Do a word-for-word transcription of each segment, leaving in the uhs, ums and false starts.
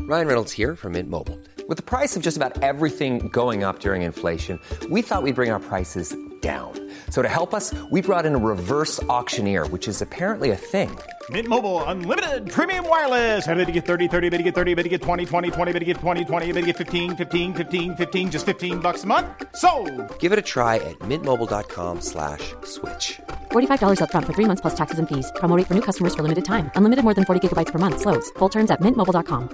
Ryan Reynolds here from Mint Mobile. With the price of just about everything going up during inflation, we thought we'd bring our prices down. So to help us, we brought in a reverse auctioneer, which is apparently a thing. Mint Mobile Unlimited Premium Wireless. How to get thirty, thirty, how to get thirty, how to get twenty, twenty, twenty, how to get twenty, twenty, how to get fifteen, fifteen, fifteen, fifteen, just fifteen bucks a month? Sold! Give it a try at mintmobile.com slash switch. forty-five dollars up front for three months plus taxes and fees. Promo rate for new customers for limited time. Unlimited more than forty gigabytes per month. Slows full terms at mint mobile dot com.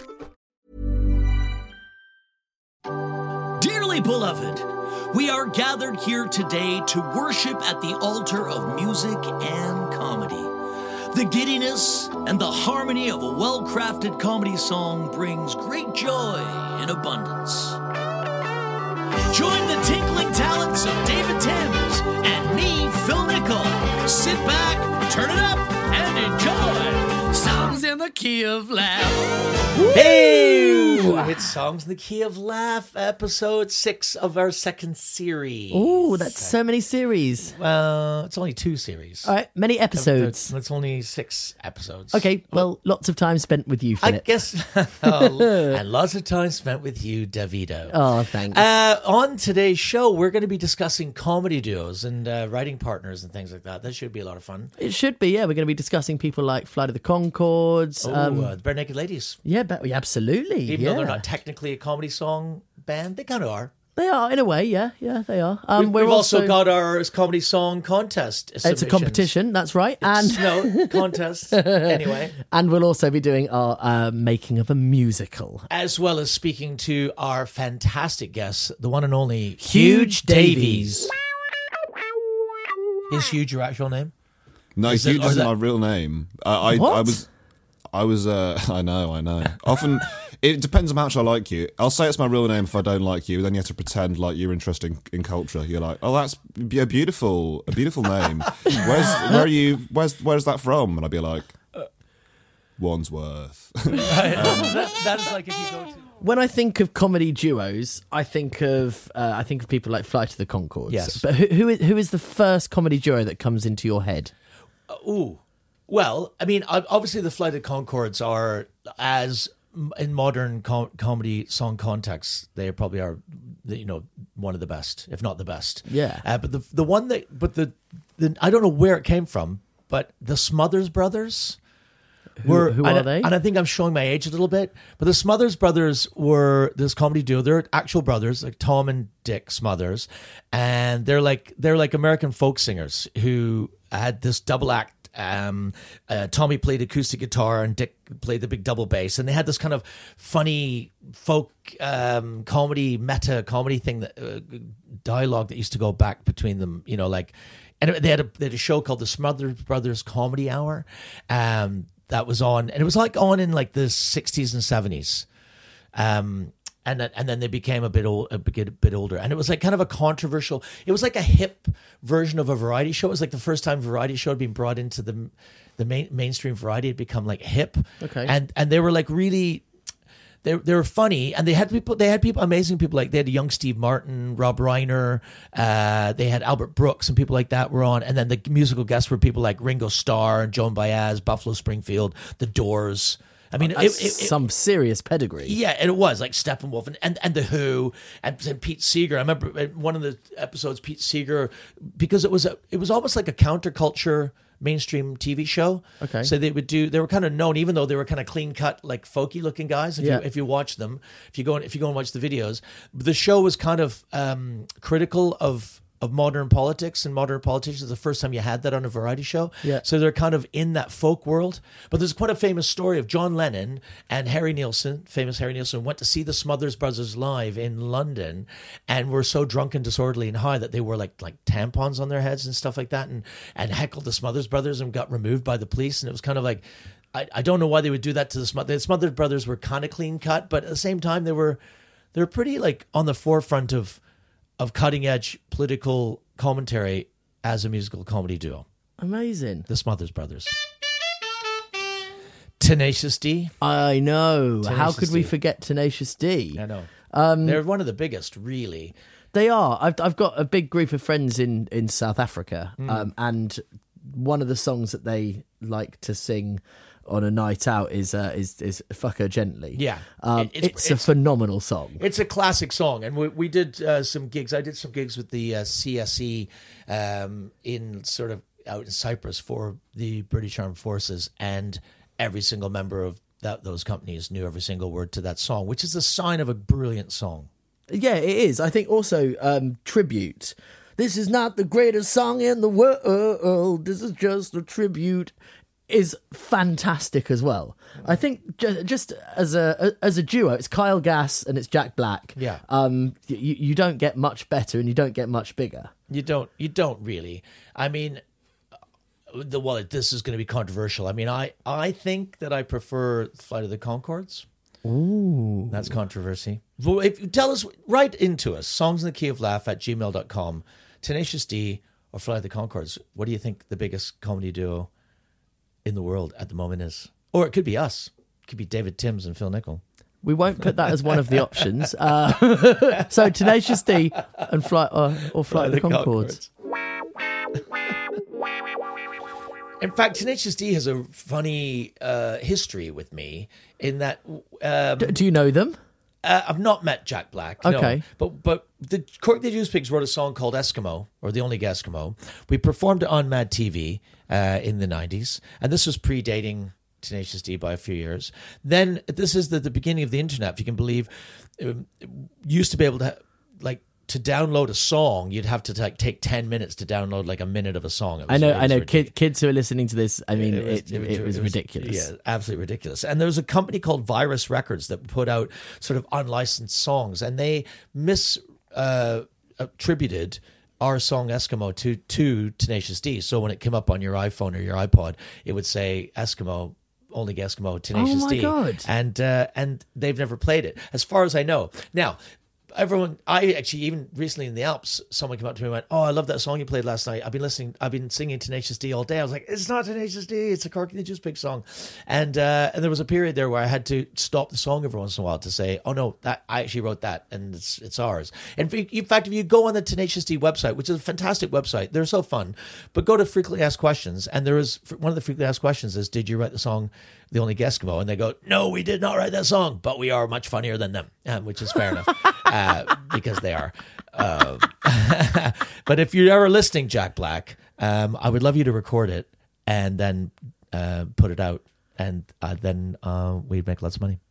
Dearly beloved, we are gathered here today to worship at the altar of music and comedy. The giddiness and the harmony of a well-crafted comedy song brings great joy in abundance. Join the tinkling talents of David Timms and me, Phil Nickel. Sit back, turn it up, and enjoy Songs in the Key of Laugh. Hey! It's Songs in the Key of Laugh, episode six of our second series. Oh, that's so many series. Well, it's only two series. All right, many episodes. It's only six episodes. Okay, well, lots of time spent with you, I Philip. guess. oh, and lots of time spent with you, Davido. Oh, thanks. Uh, on today's show, we're going to be discussing comedy duos and uh, writing partners and things like that. That should be a lot of fun. It should be, yeah. We're going to be discussing people like Flight of the Conchords. Oh, um, uh, the Bare Naked Ladies. yeah, but, yeah, absolutely. Even yeah. though they're not technically a comedy song band, they kind of are. They are, in a way, yeah. Yeah, they are. Um, we've we're we've also, got our comedy song contest It's a submissions. competition, that's right. And No, contest. Anyway. and we'll also be doing our uh, making of a musical. As well as speaking to our fantastic guest, the one and only Huge Davies. Is Huge your actual name? No, Is it- Huge or is isn't that- my real name. Uh, I, What? I was, I was. Uh, I know, I know. Often, it depends on how much I like you. I'll say it's my real name if I don't like you. Then you have to pretend like you're interested in, in culture. You're like, oh, that's a beautiful, a beautiful name. Where's, where are you? Where's, where's that from? And I'd be like, Wandsworth. that, that is like if you go to... When I think of comedy duos, I think of uh, I think of people like Flight of the Conchords. Yes. But who, who is who is the first comedy duo that comes into your head? Ooh. Well, I mean, ob- obviously the Flight of Conchords are, as m- in modern com- comedy song contexts, they probably are, you know, one of the best, if not the best. Yeah. Uh, but the the one that, but the, the, I don't know where it came from, but the Smothers Brothers were, who and are I- they? And I think I'm showing my age a little bit, but the Smothers Brothers were this comedy duo. They're actual brothers, like Tom and Dick Smothers, and they're like they're like American folk singers who had this double act. Um, uh, Tommy played acoustic guitar and Dick played the big double bass, and they had this kind of funny folk um, comedy, meta comedy thing that uh, dialogue that used to go back between them. You know, like, and they had a they had a show called the Smothers Brothers Comedy Hour. Um, that was on, and it was like on in like the sixties and seventies. Um, and then, and then they became a bit old, a bit, a bit older, and it was like kind of a controversial. It was like a hip version of a variety show. It was like the first time variety show had been brought into the the main, mainstream variety. Had become like hip, Okay. and and they were like really. They they were funny, and they had people. They had people, amazing people like they had young Steve Martin, Rob Reiner. Uh, they had Albert Brooks and people like that were on, and then the musical guests were people like Ringo Starr and Joan Baez, Buffalo Springfield, The Doors. I mean, it, That's it, it, some serious pedigree. yeah, and it was like Steppenwolf and, and, and The Who and, and Pete Seeger. I remember in one of the episodes, Pete Seeger, because it was a, it was almost like a counterculture mainstream T V show. Okay. So they would do, they were kind of known, even though they were kind of clean cut, like folky looking guys. If Yeah. you if you watch them, if you go and if you go and watch the videos, the show was kind of um, critical of. of modern politics and modern politicians. The first time you had that on a variety show. Yeah. So they're kind of in that folk world. But there's quite a famous story of John Lennon and Harry Nilsson, famous Harry Nilsson, went to see the Smothers Brothers live in London and were so drunk and disorderly and high that they wore like like tampons on their heads and stuff like that and, and heckled the Smothers Brothers and got removed by the police. And it was kind of like, I, I don't know why they would do that to the Smothers. The Smothers Brothers were kind of clean cut, but at the same time, they were, they were pretty like on the forefront of, of cutting edge political commentary as a musical comedy duo. Amazing. The Smothers Brothers. Tenacious D. I know. How Tenacious could we D. forget Tenacious D? I know. Um, They're one of the biggest, really. They are. I've I've got a big group of friends in, in South Africa, Mm. um, and one of the songs that they like to sing on a night out is uh, is is Fuck Her Gently. Yeah. um, It- it's- it's, a it's- phenomenal song. It's a classic song, and we, we did uh, some gigs. I did some gigs with the uh, C S E um, in sort of out in Cyprus for the British Armed Forces, and every single member of that those companies knew every single word to that song, which is a sign of a brilliant song. Yeah, it is. I think also um, tribute. This is not the greatest song in the world. This is just a tribute. Is fantastic as well. I think just, just as a as a duo, it's Kyle Gass and it's Jack Black. Yeah. Um, you you don't get much better and you don't get much bigger. You don't. You don't really. I mean, the well, this is going to be controversial. I mean, I I think that I prefer Flight of the Conchords. Ooh, that's controversy. Well, if you tell us, write into us. Songs in the Key of Laugh at gmail dot com. Tenacious D or Flight of the Conchords. What do you think the biggest comedy duo in the world at the moment is? Or it could be us. It could be David Timms and Phil Nickel. We won't put that as one of the options. Uh, so Tenacious D and Flight or, or Flight of the Conchords. In fact, Tenacious D has a funny uh, history with me in that um, D- do you know them? uh, I've not met Jack Black. No, Okay. but but the Courtney Juice Pigs wrote a song called Eskimo, or The Only Eskimo. We performed it on Mad T V uh, in the nineties, and this was predating Tenacious D by a few years. Then this is the, the beginning of the internet, if you can believe. Um, used to be able to ha- like to download a song, you'd have to like take ten minutes to download like a minute of a song. It was, I know, it I was know. ridiculous. Kid, kids who are listening to this, I mean, it, it, was, ridiculous. Yeah, absolutely ridiculous. And there was a company called Virus Records that put out sort of unlicensed songs, and they mis uh, attributed our song Eskimo to to Tenacious D. So when it came up on your iPhone or your iPod, it would say Eskimo. Only Eskimo, Tenacious Oh my D, God. and uh, and they've never played it, as far as I know. Now, everyone, I actually even recently in the Alps, someone came up to me and went, "Oh, I love that song you played last night. I've been listening, I've been singing Tenacious D all day." I was like, "It's not Tenacious D, it's a Corky the Juice Pig song," and uh, and there was a period there where I had to stop the song every once in a while to say, "Oh no, that I actually wrote that, and it's it's ours." And in fact, if you go on the Tenacious D website, which is a fantastic website, they're so fun, but go to frequently asked questions, and there is one of the frequently asked questions is, "Did you write the song The Only Eskimo?" And they go, "No, we did not write that song, but we are much funnier than them," um, which is fair enough, uh, because they are. Uh, but if you're ever listening, Jack Black, um, I would love you to record it and then uh, put it out, and uh, then uh, we'd make lots of money.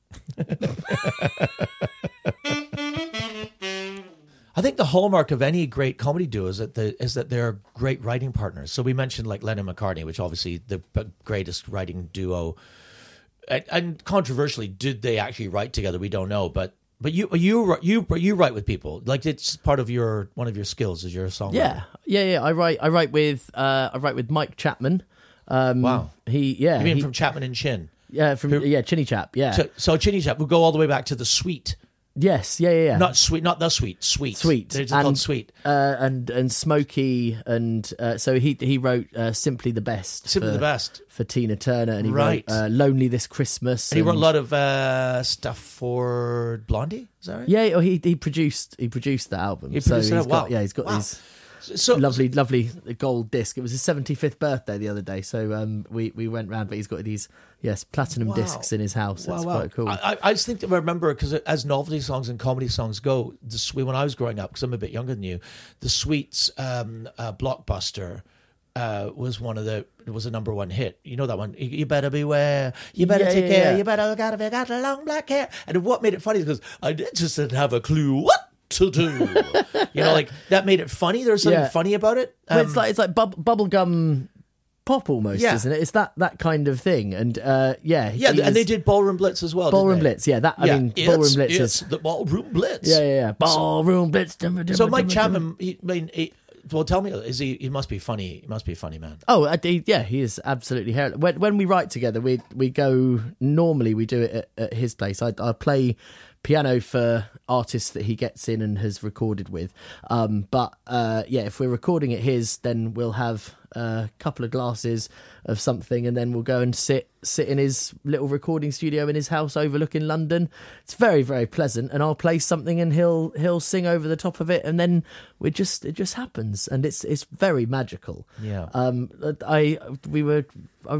I think the hallmark of any great comedy duo is that the, is that they're great writing partners. So we mentioned like Lennon McCartney, which obviously the greatest writing duo. And, and controversially, did they actually write together? We don't know, but but you you you you write with people, like it's part of your one of your skills is you're a songwriter. Yeah, yeah, yeah. I write, I write with, uh, I write with Mike Chapman. Um, Wow. He, yeah, You mean he- from Chapman and Chin? yeah, from who- yeah, Chinny Chap. Yeah, So, so Chinny Chap, we'll go all the way back to the Sweet. yes, yeah, yeah, yeah. Not sweet, not the sweet, sweet, Sweet. They're just And- called Sweet. uh, and and Smokey, and uh, so he he wrote uh, Simply the Best, Simply for, the Best. for Tina Turner, and he Right. wrote uh, Lonely This Christmas, And he wrote a lot of uh, stuff for Blondie. Is that right? Yeah, or he he produced he produced the album. He so produced he's that? got Wow. yeah, he's got Wow. his So lovely lovely gold disc. It was his seventy-fifth birthday the other day, so um we we went round, but he's got these yes platinum Wow. discs in his house. Wow, It's wow. quite cool. I, I- I just think that I remember because as novelty songs and comedy songs go, the Sweet, when I was growing up, because I'm a bit younger than you, the Sweets um, uh, Blockbuster uh, was one of the it was a number one hit. You know that one? You, you better beware. You better Yeah, take yeah, care. yeah. You better look out if you got the long black hair. And what made it funny is because I did- just didn't have a clue what to do. You know, like that made it funny. There was something Yeah. funny about it. Well, Um, it's like it's like bub- bubblegum pop almost, Yeah. isn't it? It's that that kind of thing, and uh, yeah, yeah, he and was- they did Ballroom Blitz as well. didn't Ballroom they? Blitz. Yeah, that I Yeah, mean it's, Ballroom Blitz it's is the Ballroom Blitz. yeah, yeah, yeah. Ballroom Blitz. So Mike Chapman, he, I mean, he, well, tell me, is he? He must be funny. He must be a funny man. Oh, I- he- yeah, he is absolutely hilarious. When when we write together, we we go. Normally, we do it at, at his place. I I play piano for artists that he gets in and has recorded with. Um, but uh, yeah, if we're recording at his, then we'll have a couple of glasses of something, and then we'll go and sit sit in his little recording studio in his house overlooking London. It's very very pleasant, and I'll play something, and he'll he'll sing over the top of it, and then we just it just happens, and it's it's very magical. Yeah. Um, I we were I was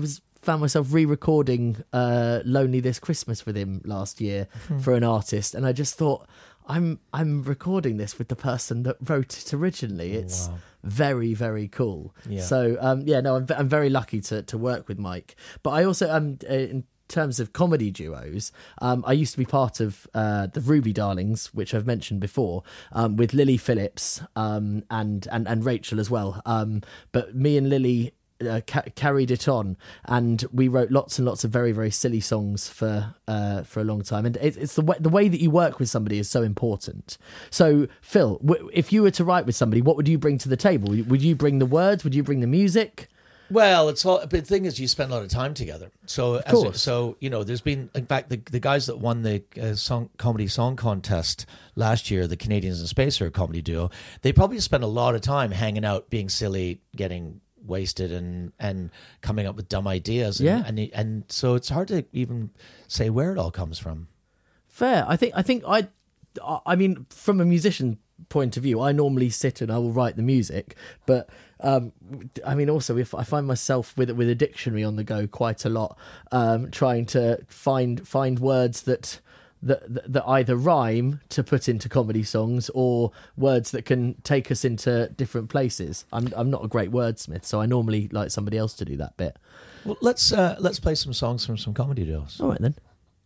found myself re-recording uh, "Lonely This Christmas" with him last year for an artist, and I just thought, I'm I'm recording this with the person that wrote it originally. It's Wow. very, very cool. Yeah. So um, yeah, no, I'm I'm very lucky to to work with Mike. But I also um in terms of comedy duos, um, I used to be part of uh, the Ruby Darlings, which I've mentioned before, um, with Lily Phillips um, and, and and Rachel as well. Um, but me and Lily uh, ca- carried it on, and we wrote lots and lots of very, very silly songs for uh, for a long time. And it, it's the way, the way that you work with somebody is so important. So, Phil, w- if you were to write with somebody, what would you bring to the table? Would you bring the words? Would you bring the music? Well, it's all. But the thing is, you spend a lot of time together. So, as course. a, so you know, there's been, in fact, the the guys that won the uh, song comedy song contest last year, the Canadians in Space are a comedy duo. They probably spend a lot of time hanging out, being silly, getting wasted, and and coming up with dumb ideas. And, Yeah. and and so it's hard to even say where it all comes from. Fair. I think. I think. I. I mean, from a musician point of view, I normally sit and I will write the music. But um, I mean, also, if I find myself with with a dictionary on the go quite a lot, um, trying to find find words that. That, that either rhyme to put into comedy songs or words that can take us into different places. I'm I'm not a great wordsmith, so I normally like somebody else to do that bit. Well, let's uh, let's play some songs from some comedy duos. All right then.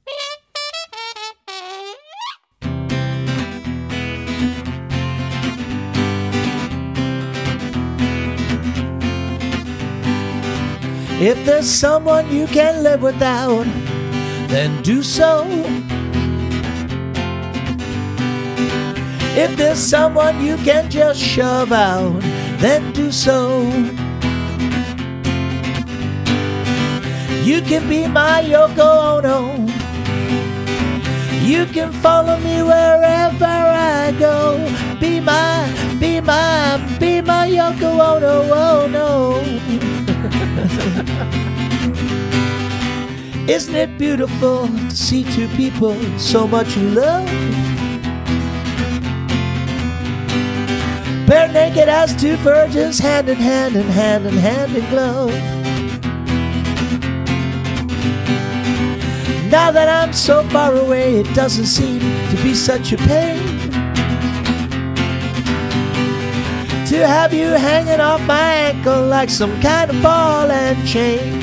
If there's someone you can live without, then do so. If there's someone you can just shove out, then do so. You can be my Yoko Ono. You can follow me wherever I go. Be my, be my, be my Yoko Ono. Oh no. Isn't it beautiful to see two people so much in love? Bare naked as two virgins, hand in hand and hand in hand in glove. Now that I'm so far away, it doesn't seem to be such a pain to have you hanging off my ankle like some kind of ball and chain.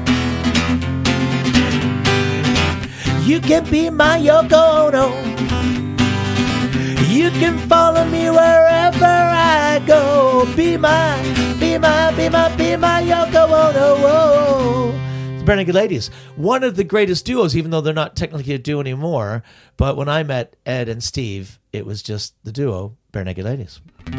You can be my Yoko Ono. You can follow me wherever I go. Be my, be my, be my, be my Yoko Ono. Whoa. It's Bare Naked Ladies. One of the greatest duos, even though they're not technically a duo anymore. But when I met Ed and Steve, it was just the duo, Bare Naked Ladies.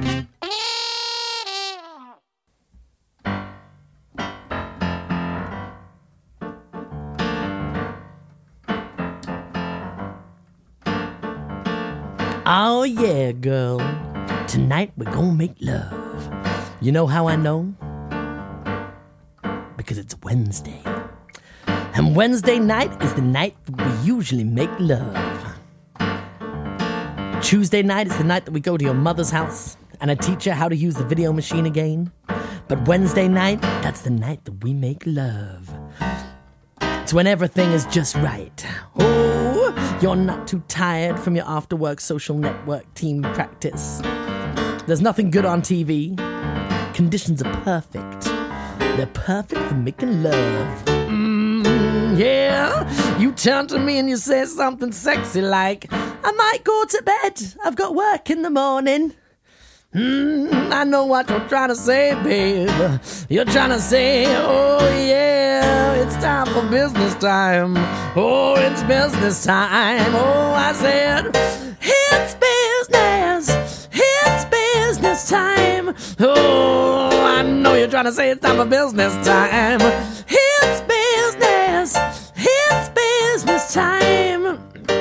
Oh yeah, girl. Tonight we're gonna make love. You know how I know? Because it's Wednesday. And Wednesday night is the night that we usually make love. Tuesday night is the night that we go to your mother's house and I teach her how to use the video machine again. But Wednesday night, that's the night that we make love. It's when everything is just right. Oh, you're not too tired from your after-work social network team practice. There's nothing good on T V. Conditions are perfect. They're perfect for making love. Mm, yeah, you turn to me and you say something sexy like, I might go to bed. I've got work in the morning. Mm, I know what you're trying to say, babe. You're trying to say, oh yeah, it's time for business time. Oh, it's business time. Oh, I said, it's business. It's business time. Oh, I know you're trying to say it's time for business time. It's business. It's business time.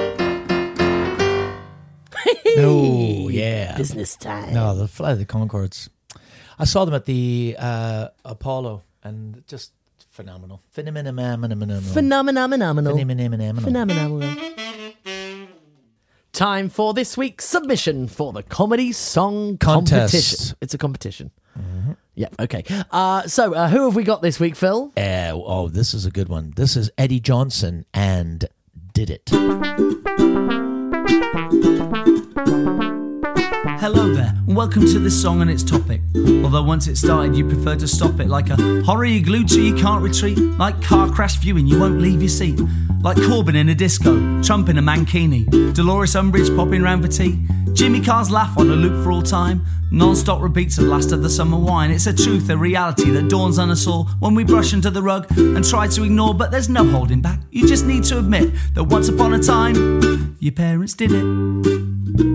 Oh, yeah. Business time. No, the Flight of the Conchords. I saw them at the uh, Apollo, and just phenomenal. Phenomenal. Phenomenal. Phenomenal. Phenomenal. Phenomenal. Time for this week's submission for the comedy song Contest. competition. It's a competition. Mm-hmm. Yeah, okay. Uh, so, uh, who have we got this week, Phil? Uh, oh, this is a good one. This is Eddie Johnson and Did It. Hello there, and welcome to this song and its topic. Although once it started, you prefer to stop it. Like a horror you glued to, you can't retreat. Like car crash viewing, you won't leave your seat. Like Corbyn in a disco, Trump in a mankini, Dolores Umbridge popping round for tea, Jimmy Carr's laugh on a loop for all time, non-stop repeats of Last of the Summer Wine. It's a truth, a reality that dawns on us all when we brush under the rug and try to ignore, but there's no holding back. You just need to admit that once upon a time, your parents did it.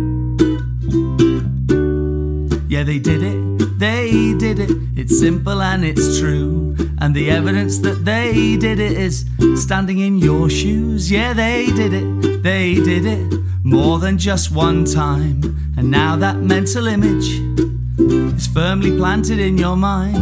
Yeah, they did it, they did it. It's simple and it's true. And the evidence that they did it is standing in your shoes. Yeah, they did it, they did it more than just one time. And now that mental image is firmly planted in your mind.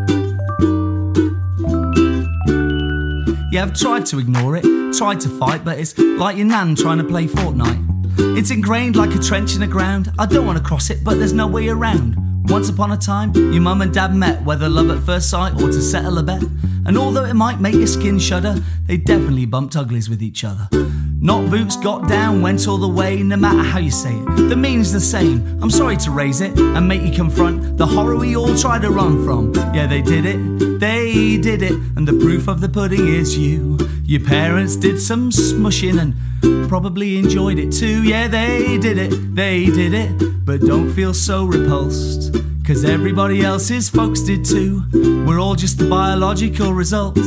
Yeah, I've tried to ignore it, tried to fight, but it's like your nan trying to play Fortnite. It's ingrained like a trench in the ground. I don't want to cross it, but there's no way around. Once upon a time, your mum and dad met, whether love at first sight or to settle a bet. And although it might make your skin shudder, they definitely bumped uglies with each other. Not boots, got down, went all the way, no matter how you say it. The meaning's the same. I'm sorry to raise it and make you confront the horror we all try to run from. Yeah, they did it, they did it, and the proof of the pudding is you. Your parents did some smushing and probably enjoyed it too. Yeah, they did it, they did it, but don't feel so repulsed, cause everybody else's folks did too. We're all just the biological results.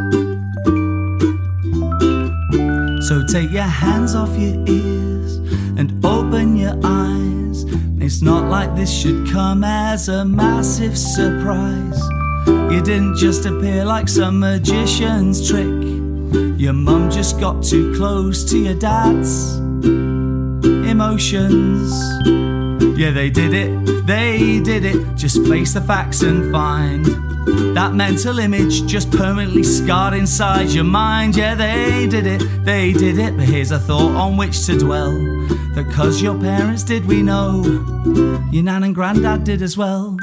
So take your hands off your ears and open your eyes. It's not like this should come as a massive surprise. You didn't just appear like some magician's trick. Your mum just got too close to your dad's emotions. Yeah, they did it, they did it. Just face the facts and find that mental image just permanently scarred inside your mind. Yeah, they did it, they did it. But here's a thought on which to dwell. That cause your parents did, we know your nan and granddad did as well.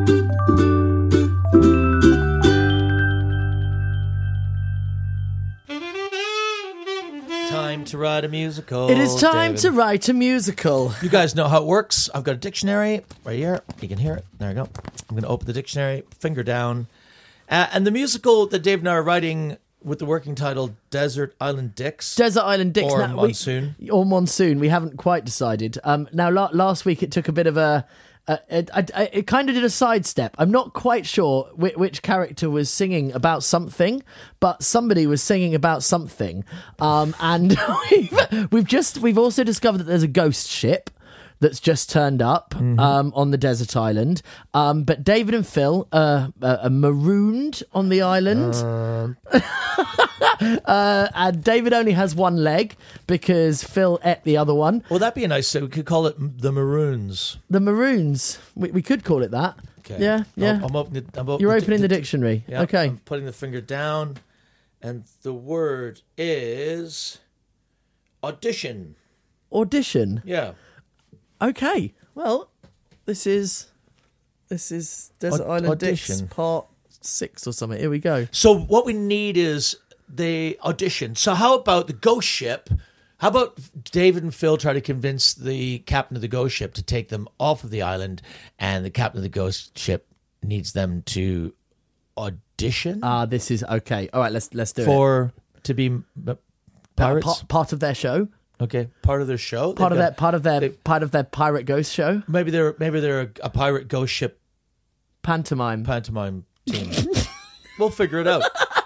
Time to write a musical. It is time David. to write a musical. You guys know how it works. I've got a dictionary right here. You can hear it. There we go. I'm going to open the dictionary, finger down. Uh, and the musical that Dave and I are writing with the working title Desert Island Dicks. Desert Island Dicks. Or Now, Monsoon. We, or Monsoon. We haven't quite decided. Um, now, la- last week it took a bit of a... Uh, it, I, I, it kind of did a sidestep. I'm not quite sure which, which character was singing about something, but somebody was singing about something. Um, and we've, we've just we've also discovered that there's a ghost ship that's just turned up mm-hmm. um, on the desert island. Um, but David and Phil uh, uh, are marooned on the island. Uh... uh, and David only has one leg because Phil ate the other one. Well, that'd be a nice... So we could call it the Maroons. The Maroons. We, we could call it that. Okay. Yeah, yeah. I'm, I'm opening, I'm opening You're the, opening the, the dictionary. Yeah, okay. I'm putting the finger down. And the word is... audition. Audition? Yeah. Okay, well, this is this is Desert Aud- Island audition. Dicks part six or something. Here we go. So what we need is the audition. So how about the ghost ship? How about David and Phil try to convince the captain of the ghost ship to take them off of the island, and the captain of the ghost ship needs them to audition? Ah, uh, this is okay. All right, let's let's do for, it For to be uh, pirates. Part, part of their show. Okay, part of their show. Part They've of got, their part of their they, part of their pirate ghost show. Maybe they're maybe they're a, a pirate ghost ship pantomime pantomime team. We'll figure it out.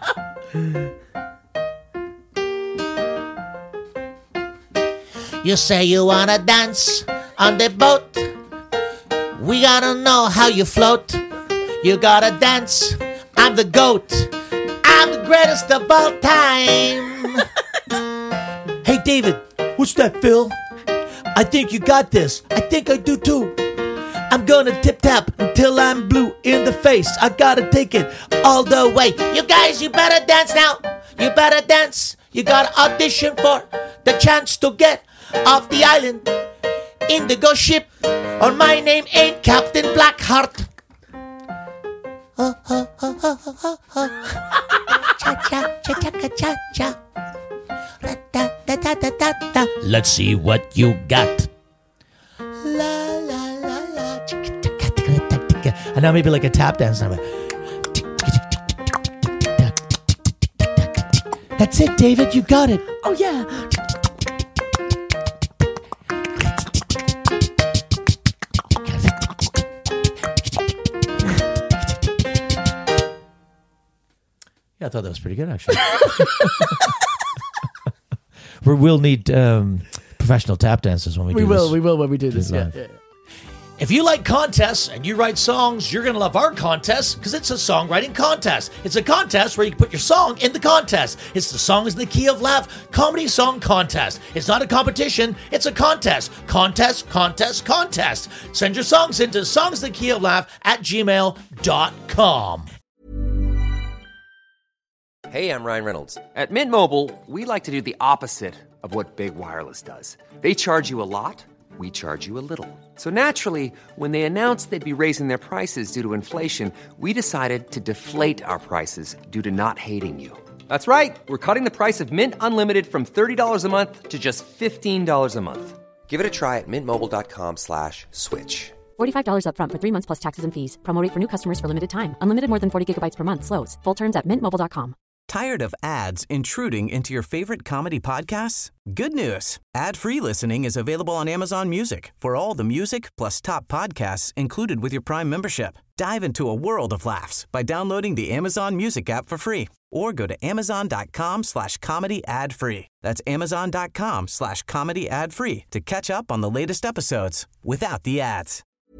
You say you wanna dance on the boat. We gotta know how you float. You gotta dance. I'm the goat. I'm the greatest of all time. Hey, David. What's that, Phil? I think you got this. I think I do too. I'm gonna tip-tap until I'm blue in the face. I gotta take it all the way. You guys, you better dance now. You better dance. You gotta audition for the chance to get off the island in the ghost ship. Or my name ain't Captain Blackheart. oh, oh, oh, oh, oh, oh. Cha-cha, cha-cha, cha-cha. Da-da-da-da-da-da. Let's see what you got. La, la, la, la. And now maybe like a tap dance number. That's it, David. You got it. Oh, yeah. Yeah, I thought that was pretty good, actually. we will need um, professional tap dancers when we, We do will, this. we will when we do this. Yeah, live. yeah. If you like contests and you write songs, you're going to love our contest because it's a songwriting contest. It's a contest where you can put your song in the contest. It's the Songs in the Key of Laugh Comedy Song Contest. It's not a competition, it's a contest. Contest, contest, contest. Send your songs into songs in the key of laugh at gmail dot com. Hey, I'm Ryan Reynolds. At Mint Mobile, we like to do the opposite of what Big Wireless does. They charge you a lot, we charge you a little. So naturally, when they announced they'd be raising their prices due to inflation, we decided to deflate our prices due to not hating you. That's right. We're cutting the price of Mint Unlimited from thirty dollars a month to just fifteen dollars a month. Give it a try at mintmobile.com slash switch. forty-five dollars up front for three months plus taxes and fees. Promo rate for new customers for limited time. Unlimited more than forty gigabytes per month slows. Full terms at mint mobile dot com. Tired of ads intruding into your favorite comedy podcasts? Good news. Ad-free listening is available on Amazon Music for all the music plus top podcasts included with your Prime membership. Dive into a world of laughs by downloading the Amazon Music app for free or go to amazon.com slash comedy ad free. That's amazon.com slash comedy ad free to catch up on the latest episodes without the ads.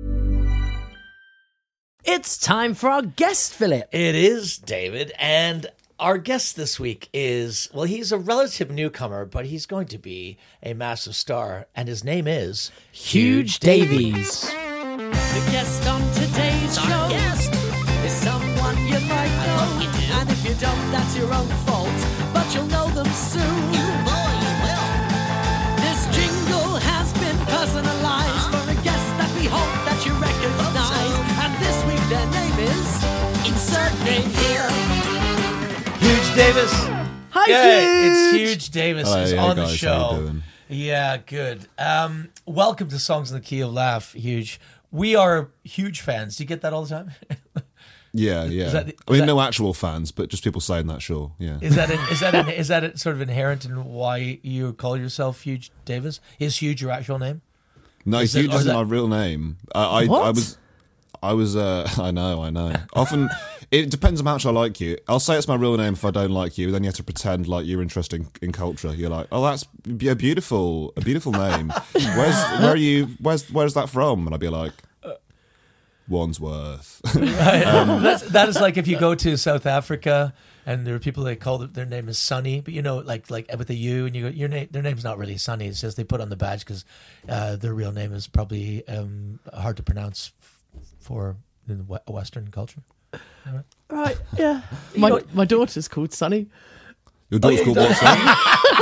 It's time for our guest, Philip. It is, David, and our guest this week is, well, he's a relative newcomer, but he's going to be a massive star, and his name is Huge Davies. The guest on today's show Our guest. is someone you might know. I hope you do. And if you don't, that's your own fault. But you'll know them soon. You boy, you will. This jingle has been personalized huh? for a guest that we hope that you recognize. So. And this week their name is Insert Name Here. Huge Davis. Hi, yeah, Huge. It's Huge Davis Hi, is hey on guys, the how show. you doing? Yeah, good. Um, welcome to Songs in the Key of Laugh, Huge. We are huge fans. Do you get that all the time? Yeah, yeah. that the- I mean, that- no actual fans, but just people saying that, sure. Yeah. Is that an, is that an, is that sort of inherent in why you call yourself Huge Davis? Is Huge your actual name? No, Is it- Huge or is isn't that- my real name. I, I, What? I was, I was. Uh, I know, I know. Often, it depends on how much I like you. I'll say it's my real name if I don't like you. Then you have to pretend like you're interested in, in culture. You're like, oh, that's a beautiful, a beautiful name. Where's, where are you? Where's, where's that from? And I'd be like, Wandsworth. That's, that is like if you go to South Africa and there are people that call it, their name is Sunny, but you know, like like with a U, and you go, your name, their name's not really Sunny. It's just they put on the badge because uh, their real name is probably um, hard to pronounce f- for in the we- Western culture. Right, yeah. My, my daughter's called Sunny. Your daughter's called what? Son?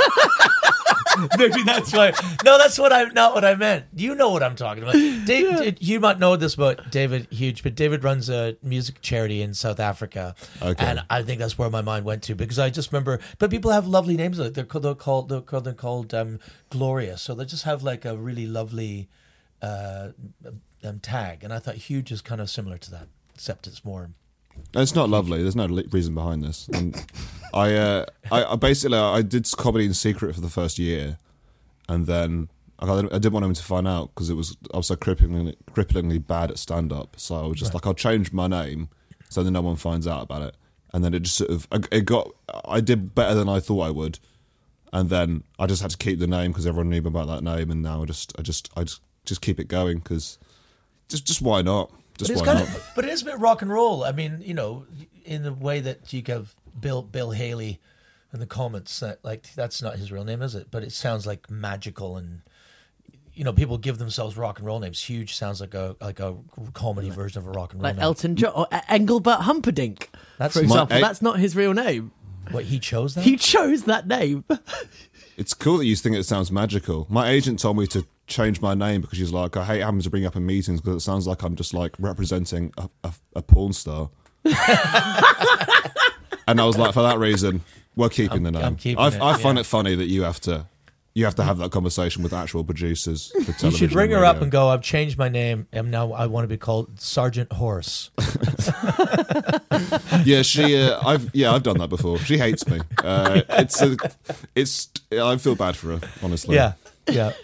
Maybe that's why. No, that's what I not what I meant. You know what I'm talking about. Dave, you might know this about David Huge, but David runs a music charity in South Africa, Okay. and I think that's where my mind went to because I just remember. But people have lovely names. Like they're called they're called they're called, they're called um, Gloria, so they just have like a really lovely uh, um, tag. And I thought Huge is kind of similar to that, except it's more. It's not lovely. There's no li- reason behind this. And I, uh, I, I basically I did comedy in secret for the first year, and then I, I didn't want him to find out because it was I was so cripplingly, cripplingly bad at stand up. So I was just Right. like, I'll change my name so that no one finds out about it. And then it just sort of it got I did better than I thought I would, and then I just had to keep the name because everyone knew about that name. And now I just I just I just, just keep it going because just just why not? Just But it's why kind not? of, but it is a bit rock and roll. I mean, you know, in the way that you have Bill Bill Haley in the comments that like that's not his real name, is it? But it sounds like magical, and you know, people give themselves rock and roll names. Huge sounds like a like a comedy version of a rock and roll Like name. Elton John or Engelbert Humperdinck, That's for my- example. eh, That's not his real name. What he chose that? He chose that name. It's cool that you think it sounds magical. My agent told me to change my name because she's like, I hate having to bring up in meetings because it sounds like I'm just like representing a, a, a porn star. And I was like, for that reason, we're keeping I'm- the name. I'm keeping I, it, I find yeah. it funny that you have to you have to have that conversation with actual producers for television. You should ring her and up radio. and go, I've changed my name, and now I want to be called Sergeant Horse. Yeah, she. Uh, I've yeah, I've done that before. She hates me. Uh, it's a, it's. I feel bad for her, honestly. Yeah, yeah.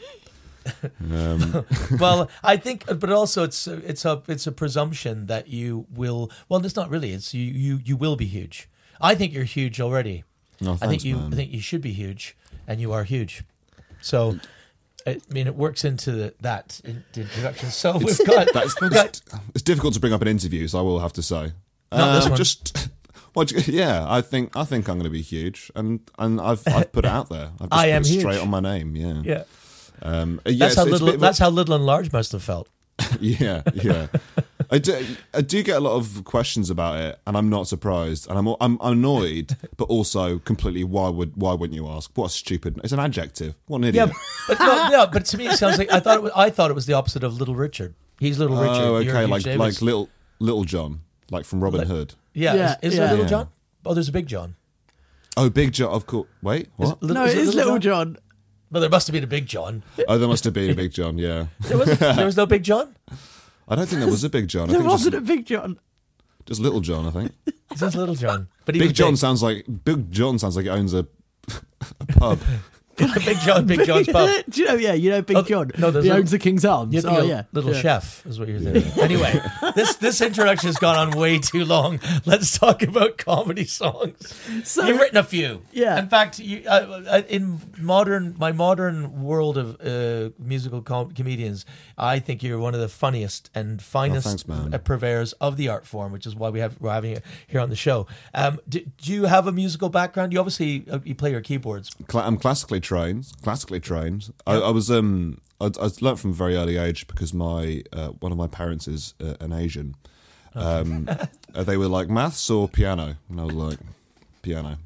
Um, Well, I think, but also it's it's a it's a presumption that you will. Well, it's not really. It's you you you will be huge. I think you're huge already. no, I thanks, think you man. I think you should be huge, and you are huge. So, I mean, it works into the, that in, the introduction. So we've got That's, we've got it's difficult to bring up in interviews. I will have to say. Not this Um, one. Just. Well, yeah, I think I think I'm going to be huge, and, and I've I've put it out there. I've just I put am it straight huge. on my name. Yeah, yeah. Um, yeah, That's it's- how it's a little. bit of a- That's how little and large must have felt. Yeah, yeah. I do, I do get a lot of questions about it, and I'm not surprised, and I'm I'm annoyed, but also completely. Why would why wouldn't you ask? What a stupid! It's an adjective. What an idiot! Yeah, but no, no, but to me it sounds like I thought it was, I thought it was the opposite of Little Richard. He's Little Richard. oh, you're okay, Hugh like Davis. like little little John, like from Robin Like- Hood. yeah. Yeah, Is, is yeah. there Little Yeah. John? Oh, there's a Big John. Oh, Big John. Of course. Wait, what? Little- No, is it is Little John. But there must have been a Big John. Oh, there must have been a Big John. Yeah, There was there was no Big John. I don't think there was a Big John. I There think wasn't just, a Big John. just Little John. I think It says Little John, but he Big was John big. sounds like Big John sounds like he owns a a pub. Big John, Big John's pub. Do you know? Yeah, you know Big Oh, John. no, there's he a- owns the King's Arms. You oh know, yeah, Little yeah. Chef is what you're thinking. Anyway, this this introduction has gone on way too long. Let's talk about comedy songs. So- You've written a few. Yeah. In fact, you, uh, uh, in modern my modern world of uh, musical com- comedians, I think you're one of the funniest and finest Oh, thanks, man. uh, purveyors of the art form, which is why we have we're having it here on the show. Um, do, do you have a musical background? You obviously uh, you play your keyboards. Cla- I'm classically trained. Classically trained. I, I was um. I, I learnt from a very early age because my uh, one of my parents is uh, an Asian. Um, uh, they were like maths or piano, and I was like piano.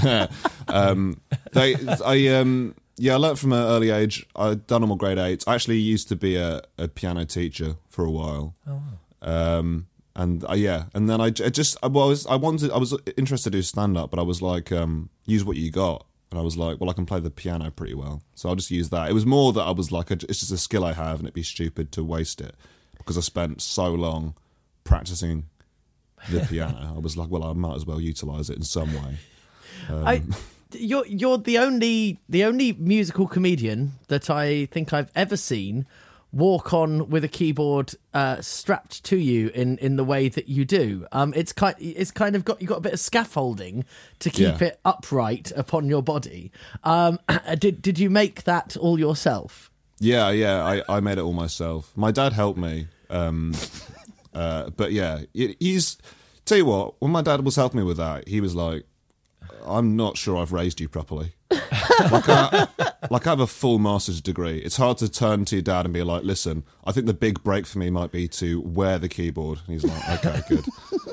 um, they, I um, yeah, I learnt from an early age. I'd done them all grade eight. I actually used to be a, a piano teacher for a while. Oh. Um, and uh, yeah, and then I, j- I just I was I wanted I was interested to do stand up, but I was like, um, use what you got. And I was like, well, I can play the piano pretty well, so I'll just use that. It was more that I was like, it's just a skill I have, and it'd be stupid to waste it because I spent so long practicing the piano. I was like, well, I might as well utilize it in some way. Um, I, you're you're the only the only musical comedian that I think I've ever seen walk on with a keyboard uh, strapped to you in, in the way that you do. Um, it's kind it's kind of got you got a bit of scaffolding to keep Yeah. it upright upon your body. Um, did did you make that all yourself? Yeah, yeah, I, I made it all myself. My dad helped me, um, uh, but yeah, he- he's. Tell you what, when my dad was helping me with that, he was like, "I'm not sure I've raised you properly." like, I, like I have a full master's degree. It's hard to turn to your dad and be like, "Listen, I think the big break for me might be to wear the keyboard." And he's like, "Okay, good."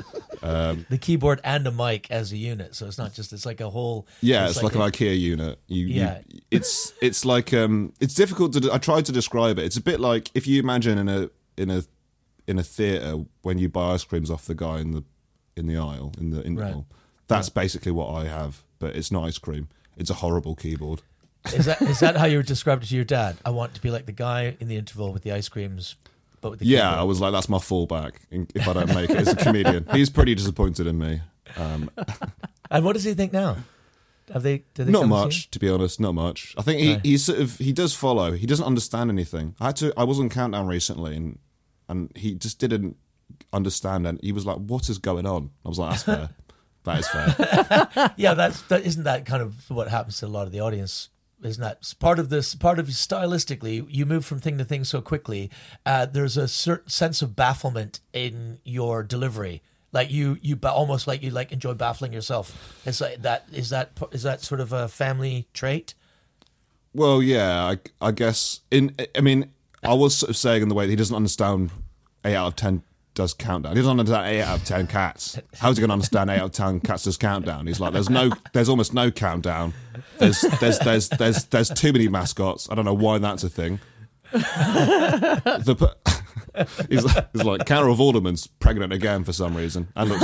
Um, The keyboard and a mic as a unit, so it's not just it's like a whole. Yeah, it's, like, a- an IKEA unit. You, Yeah. you, it's it's like um, it's difficult to. De- I tried to describe it. It's a bit like if you imagine in a in a in a theater when you buy ice creams off the guy in the in the aisle in the interval. Right. That's basically what I have, but it's not ice cream. It's a horrible keyboard. Is that is that how you described it to your dad? I want to be like the guy in the interval with the ice creams, but with the Yeah, keyboard. I was like, that's my fallback in- if I don't make it as a comedian. He's pretty disappointed in me. Um, And what does he think now? Have they? Did they not come to see much, to be honest. Not much. I think he, Right. he sort of he does follow. He doesn't understand anything. I had to. I was on Countdown recently, and and he just didn't understand. And he was like, "What is going on?" I was like, "That's fair. That is fair." you? Yeah, that's that. Isn't that kind of what happens to a lot of the audience? Isn't that part of this? Part of stylistically, you move from thing to thing so quickly. Uh, there's a certain sense of bafflement in your delivery. Like you, you ba- almost like you like enjoy baffling yourself. It's like that. Is that is that sort of a family trait? Well, yeah, I, I guess. In I mean, I was sort of saying in the way that he doesn't understand eight out of ten does countdown. He doesn't understand eight out of ten cats. How's he going to understand eight out of ten cats does countdown? He's like, there's no, there's almost no countdown. There's there's there's there's there's too many mascots. I don't know why that's a thing. The, he's, like, he's like, Carol Vorderman's pregnant again for some reason. And looks,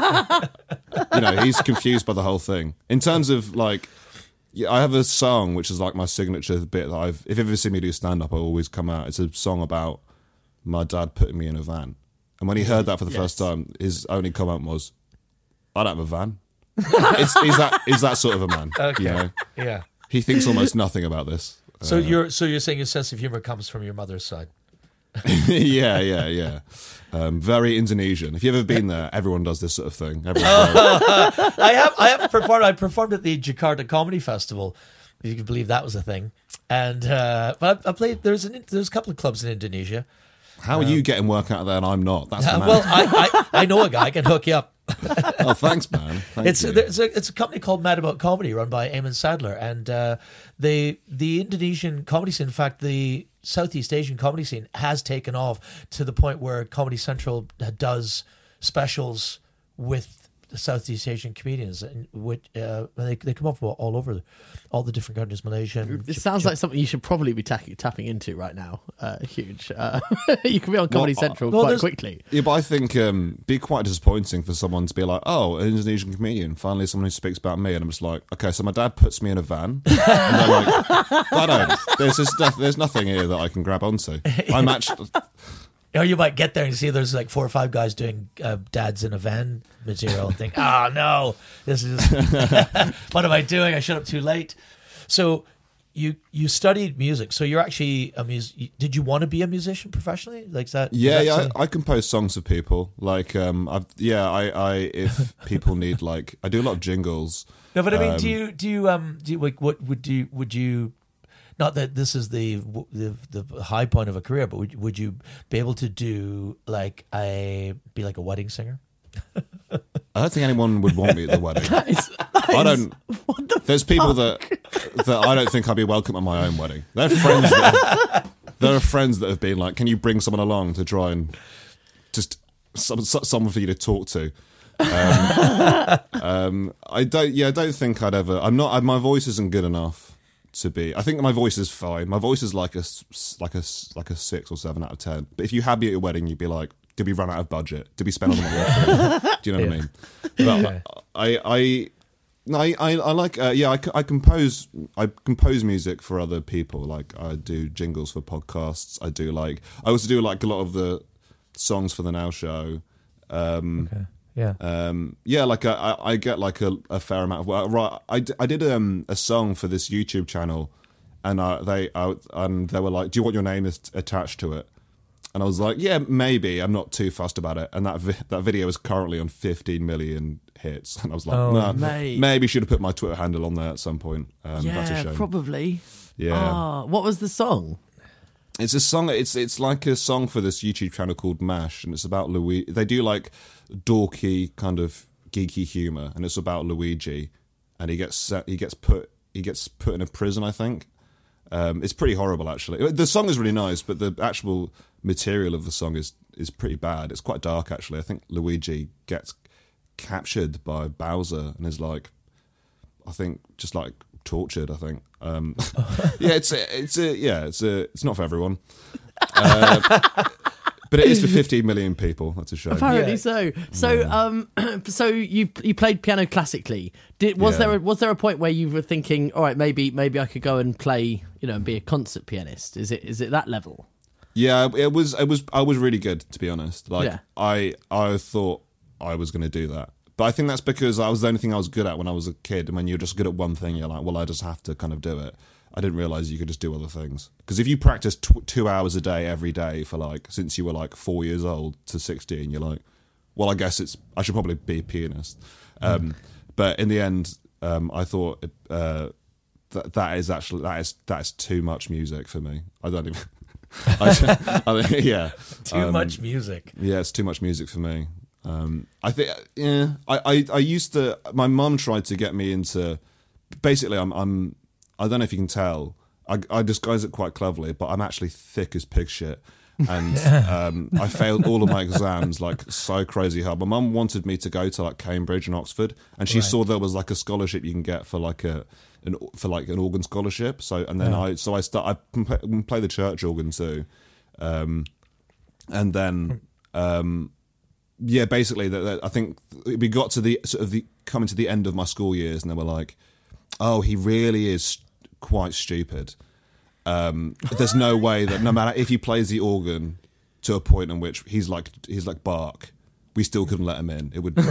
you know, he's confused by the whole thing. In terms of, like, yeah, I have a song which is like my signature bit that I've, if you've ever seen me do stand-up, I always come out. It's a song about my dad putting me in a van. And when he heard that for the yes. first time, his only comment was, I don't have a van. it's, he's, that, he's that sort of a man. Okay. You know? Yeah. He thinks almost nothing about this. So uh, you're so you're saying your sense of humor comes from your mother's side? yeah, yeah, yeah. Um, very Indonesian. If you've ever been there, everyone does this sort of thing. I have I have performed. I performed at the Jakarta Comedy Festival. If you can believe that was a thing. And uh, but I, I played. There's an there's a couple of clubs in Indonesia. How are um, you getting work out of there and I'm not? That's uh, well, I, I I know a guy. I can hook you up. Oh, thanks, man. Thank it's you. It's a, it's a company called Mad About Comedy, run by Eamon Sadler, and uh, they the Indonesian comedy scene. In fact, the Southeast Asian comedy scene has taken off to the point where Comedy Central does specials with the Southeast Asian comedians, and which uh, they they come up from all over, all the different countries, Malaysia. And it sounds like something you should probably be ta- tapping into right now. Uh, huge. Uh, you can be on Comedy well, Central well, quite quickly. Yeah, but I think um, be quite disappointing for someone to be like, "Oh, an Indonesian comedian, finally someone who speaks about me," and I'm just like, "Okay, so my dad puts me in a van," and they're like, "I don't. There's just there's nothing here that I can grab onto. I'm actually." Or you might get there and see there's like four or five guys doing uh, dads in a van material and think, oh no, this is, what am I doing? I showed up too late. So you you studied music. So you're actually a mus- did you want to be a musician professionally? Like that? Yeah, that yeah. something? I, I compose songs for people. Like, um, I've, yeah, I, I, if people need like, I do a lot of jingles. No, but I mean, um, do you, do you, um, do you, like, what would you, would you, not that this is the, the the high point of a career, but would would you be able to do like a be like a wedding singer? I don't think anyone would want me at the wedding. That is, that I don't. What the there's people that that I don't think I'd be welcome at my own wedding. There are friends. That, there are friends that have been like, "Can you bring someone along to try and just some, someone for you to talk to?" Um, um, I don't. Yeah, I don't think I'd ever. I'm not. I, my voice isn't good enough to be. I think my voice is fine. My voice is like a like a like a six or seven out of ten. But if you had me at your wedding, you'd be like, "Did we run out of budget? Did we spend on the Do you know what yeah. I mean?" But I I no, I I, I like uh, yeah. I, I compose I compose music for other people. Like I do jingles for podcasts. I do like I also do like a lot of the songs for the Now Show. Um, okay. Yeah, um, yeah. Like I, I get like a, a fair amount of work. Right, I, I did um, a song for this YouTube channel, and uh, they uh, and they were like, "Do you want your name attached to it?" And I was like, "Yeah, maybe. I'm not too fussed about it." And that vi- that video is currently on fifteen million hits, and I was like, oh, "No, mate. maybe should have put my Twitter handle on there at some point." Um, yeah, that's a shame. probably. Yeah. Oh, what was the song? It's a song. It's it's like a song for this YouTube channel called Mash, and it's about Luigi. They do like dorky kind of geeky humor, and it's about Luigi, and he gets set, he gets put he gets put in a prison. I think um, it's pretty horrible. Actually, the song is really nice, but the actual material of the song is is pretty bad. It's quite dark. Actually, I think Luigi gets captured by Bowser and is like, I think just like tortured. I think. Um, yeah, it's a, it's a, yeah, it's a, it's not for everyone, uh, but it is for fifteen million people. That's a shame. Apparently Yeah. so. So, Yeah. um, so you you played piano classically. Did was Yeah. there a, was there a point where you were thinking, all right, maybe maybe I could go and play, you know, and be a concert pianist? Is it is it that level? Yeah, it was, it was, I was really good, to be honest. Like, Yeah. I, I thought I was going to do that. But I think that's because I was the only thing I was good at when I was a kid. And when you're just good at one thing, you're like, well, I just have to kind of do it. I didn't realize you could just do other things. Because if you practice tw- two hours a day every day for like, since you were like four years old to sixteen, you're like, well, I guess it's, I should probably be a pianist. Um, but in the end, um, I thought uh, that that is actually, that is, that is too much music for me. I don't even, I, I mean, yeah. too um, much music. Yeah, it's too much music for me. Um, I think, yeah, I, I, I used to. My mum tried to get me into. Basically, I'm, I'm. I don't know if you can tell. I, I disguise it quite cleverly, but I'm actually thick as pig shit, and um, I failed all of my exams like so crazy hard. My mum wanted me to go to like Cambridge and Oxford, and she Right. saw there was like a scholarship you can get for like a, an for like an organ scholarship. So and then Yeah. I so I start I can play, can play the church organ too. Um, and then um, yeah, basically, that, that I think we got to the sort of the coming to the end of my school years, and they were like, "Oh, he really is quite stupid." Um, there's no way that no matter if he plays the organ to a point in which he's like he's like Bach, we still couldn't let him in. It would.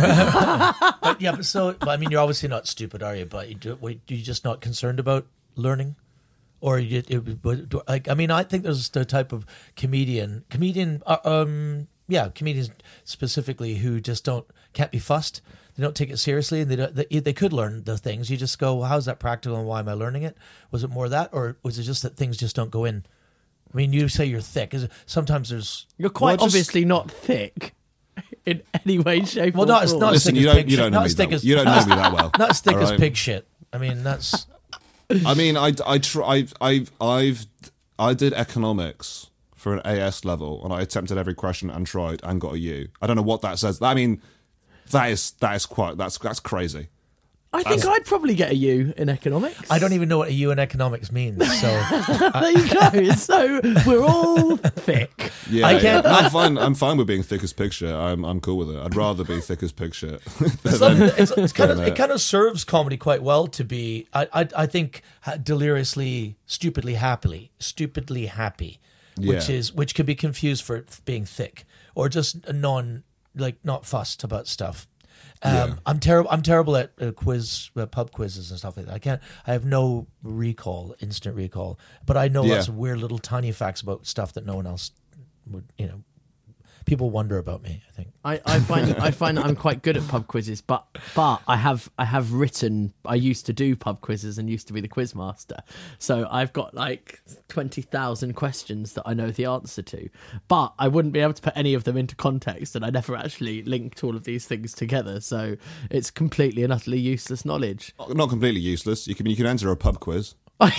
But yeah, but so but I mean, you're obviously not stupid, are you? But you do, wait, you're just not concerned about learning, or you? It, it, like, I mean, I think there's the type of comedian, comedian, uh, um, yeah, comedians specifically who just don't can't be fussed. They don't take it seriously, and they don't, they, they could learn the things. You just go, well, how's that practical, and why am I learning it? Was it more that, or was it just that things just don't go in? I mean, you say you're thick. Is it, sometimes there's you're quite well, just, obviously not thick in any way, shape, well, or not, form. not Listen, as you thick don't as you pig don't shit. know Not me as thick that as you don't know me that well. Not as thick All as right? pig shit. I mean, that's. I mean, I I try I I've I did economics for an A S level, and I attempted every question and tried and got a U. I don't know what that says. I mean, that is that is quite that's that's crazy. I think I'd probably get a U in economics. I don't even know what a U in economics means. So there you go. So we're all thick. Yeah, I can't- yeah. I'm fine. I'm fine with being thick as pig shit. I'm I'm cool with it. I'd rather be thick as pig shit. It's, than- it's, it's kind of than, it uh, kind of serves comedy quite well to be. I I, I think ha- deliriously, stupidly happily, stupidly happy, which Yeah. is which can be confused for being thick or just non like not fussed about stuff. Um, Yeah. I'm terrible. I'm terrible at uh, quiz, uh, pub quizzes and stuff like that. I can't. I have no recall, instant recall. But I know Yeah. lots of weird little tiny facts about stuff that no one else would. You know, people wonder about me. I think. I, I find I find that I'm quite good at pub quizzes, but but I have I have written. I used to do pub quizzes and used to be the quiz master, so I've got like twenty thousand questions that I know the answer to, but I wouldn't be able to put any of them into context, and I never actually linked all of these things together. So it's completely and utterly useless knowledge. not completely useless. You can you can enter a pub quiz.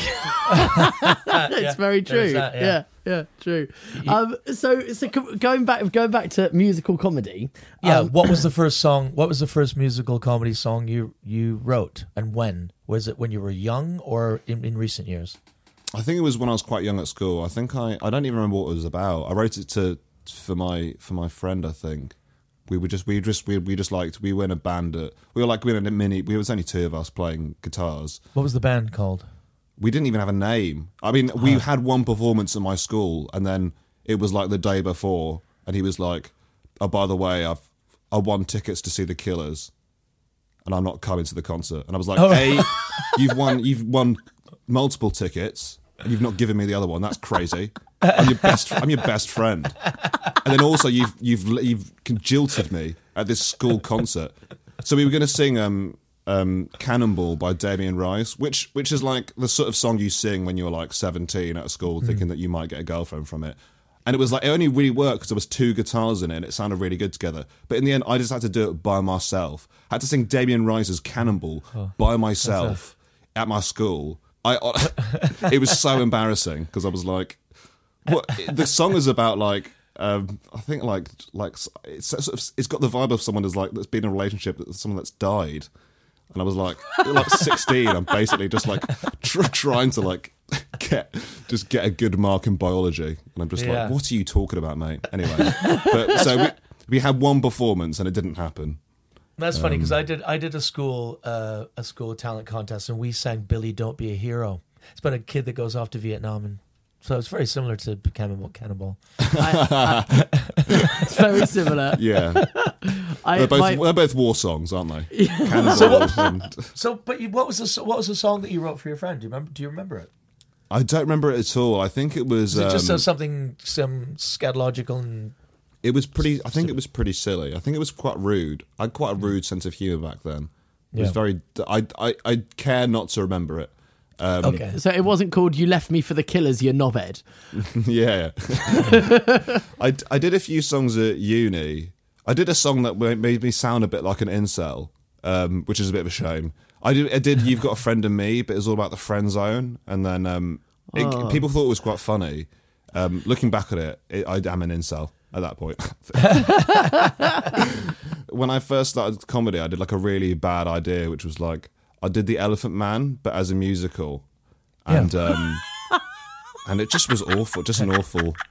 It's very true. there's that, yeah. yeah. yeah, true. Um, so so co- going back going back to musical comedy. Yeah. um, what was the first song? What was the first musical comedy song you you wrote, and when was it? When you were young, or in, in recent years? I think it was when I was quite young at school. I think I I don't even remember what it was about. I wrote it to for my for my friend. I think we were just we just we we just liked we were in a band. At, we were like we were in a mini. We was only two of us playing guitars. What was the band called? We didn't even have a name. I mean, we had one performance at my school, and then it was like the day before, and he was like, "Oh, by the way, I've I won tickets to see the Killers, and I'm not coming to the concert." And I was like, Oh. "Hey, you've won you've won multiple tickets, and you've not given me the other one. That's crazy. I'm your best I'm your best friend, and then also you've you've you've jilted me at this school concert." So we were going to sing um. Um, Cannonball by Damien Rice, which which is like the sort of song you sing when you're like seventeen at school, Mm. thinking that you might get a girlfriend from it. And it was like, it only really worked because there was two guitars in it and it sounded really good together. But in the end, I just had to do it by myself. I had to sing Damien Rice's Cannonball Oh, by myself at my school. I it was so embarrassing because I was like, what? The song is about like. Um, I think like like it's sort of, it's got the vibe of someone who's like that's been in a relationship with someone that's died. And I was like, like sixteen. I'm basically just like tr- trying to like get just get a good mark in biology, and I'm just Yeah. like, what are you talking about, mate? Anyway, but so we, we had one performance, and it didn't happen. That's funny because Um, I did I did a school uh, a school talent contest, and we sang "Billy, Don't Be a Hero." It's about a kid that goes off to Vietnam, and so it's very similar to Cannonball. Cannonball. It's very similar. Yeah, I, they're both my- they're both war songs, aren't they? Cannonball So what- and- So, but you, what was the so- what was the song that you wrote for your friend? Do you remember? Do you remember it? I don't remember it at all. I think it was. Was it just um, uh, something some scatological and It was pretty. I think it was pretty silly. I think it was quite rude. I had quite a rude sense of humour back then. It was Yeah. very. I, I I care not to remember it. Um, okay? So it wasn't called "You Left Me for the Killers," you knobhead. Yeah. I, I did a few songs at uni. I did a song that made me sound a bit like an incel, um, which is a bit of a shame. I did, I did You've Got a Friend in Me, but it was all about the friend zone. And then um, it, Oh. people thought it was quite funny. Um, looking back at it, it, I am an incel at that point. When I first started comedy, I did like a really bad idea, which was like, I did The Elephant Man, but as a musical. And um, and it just was awful, just an awful,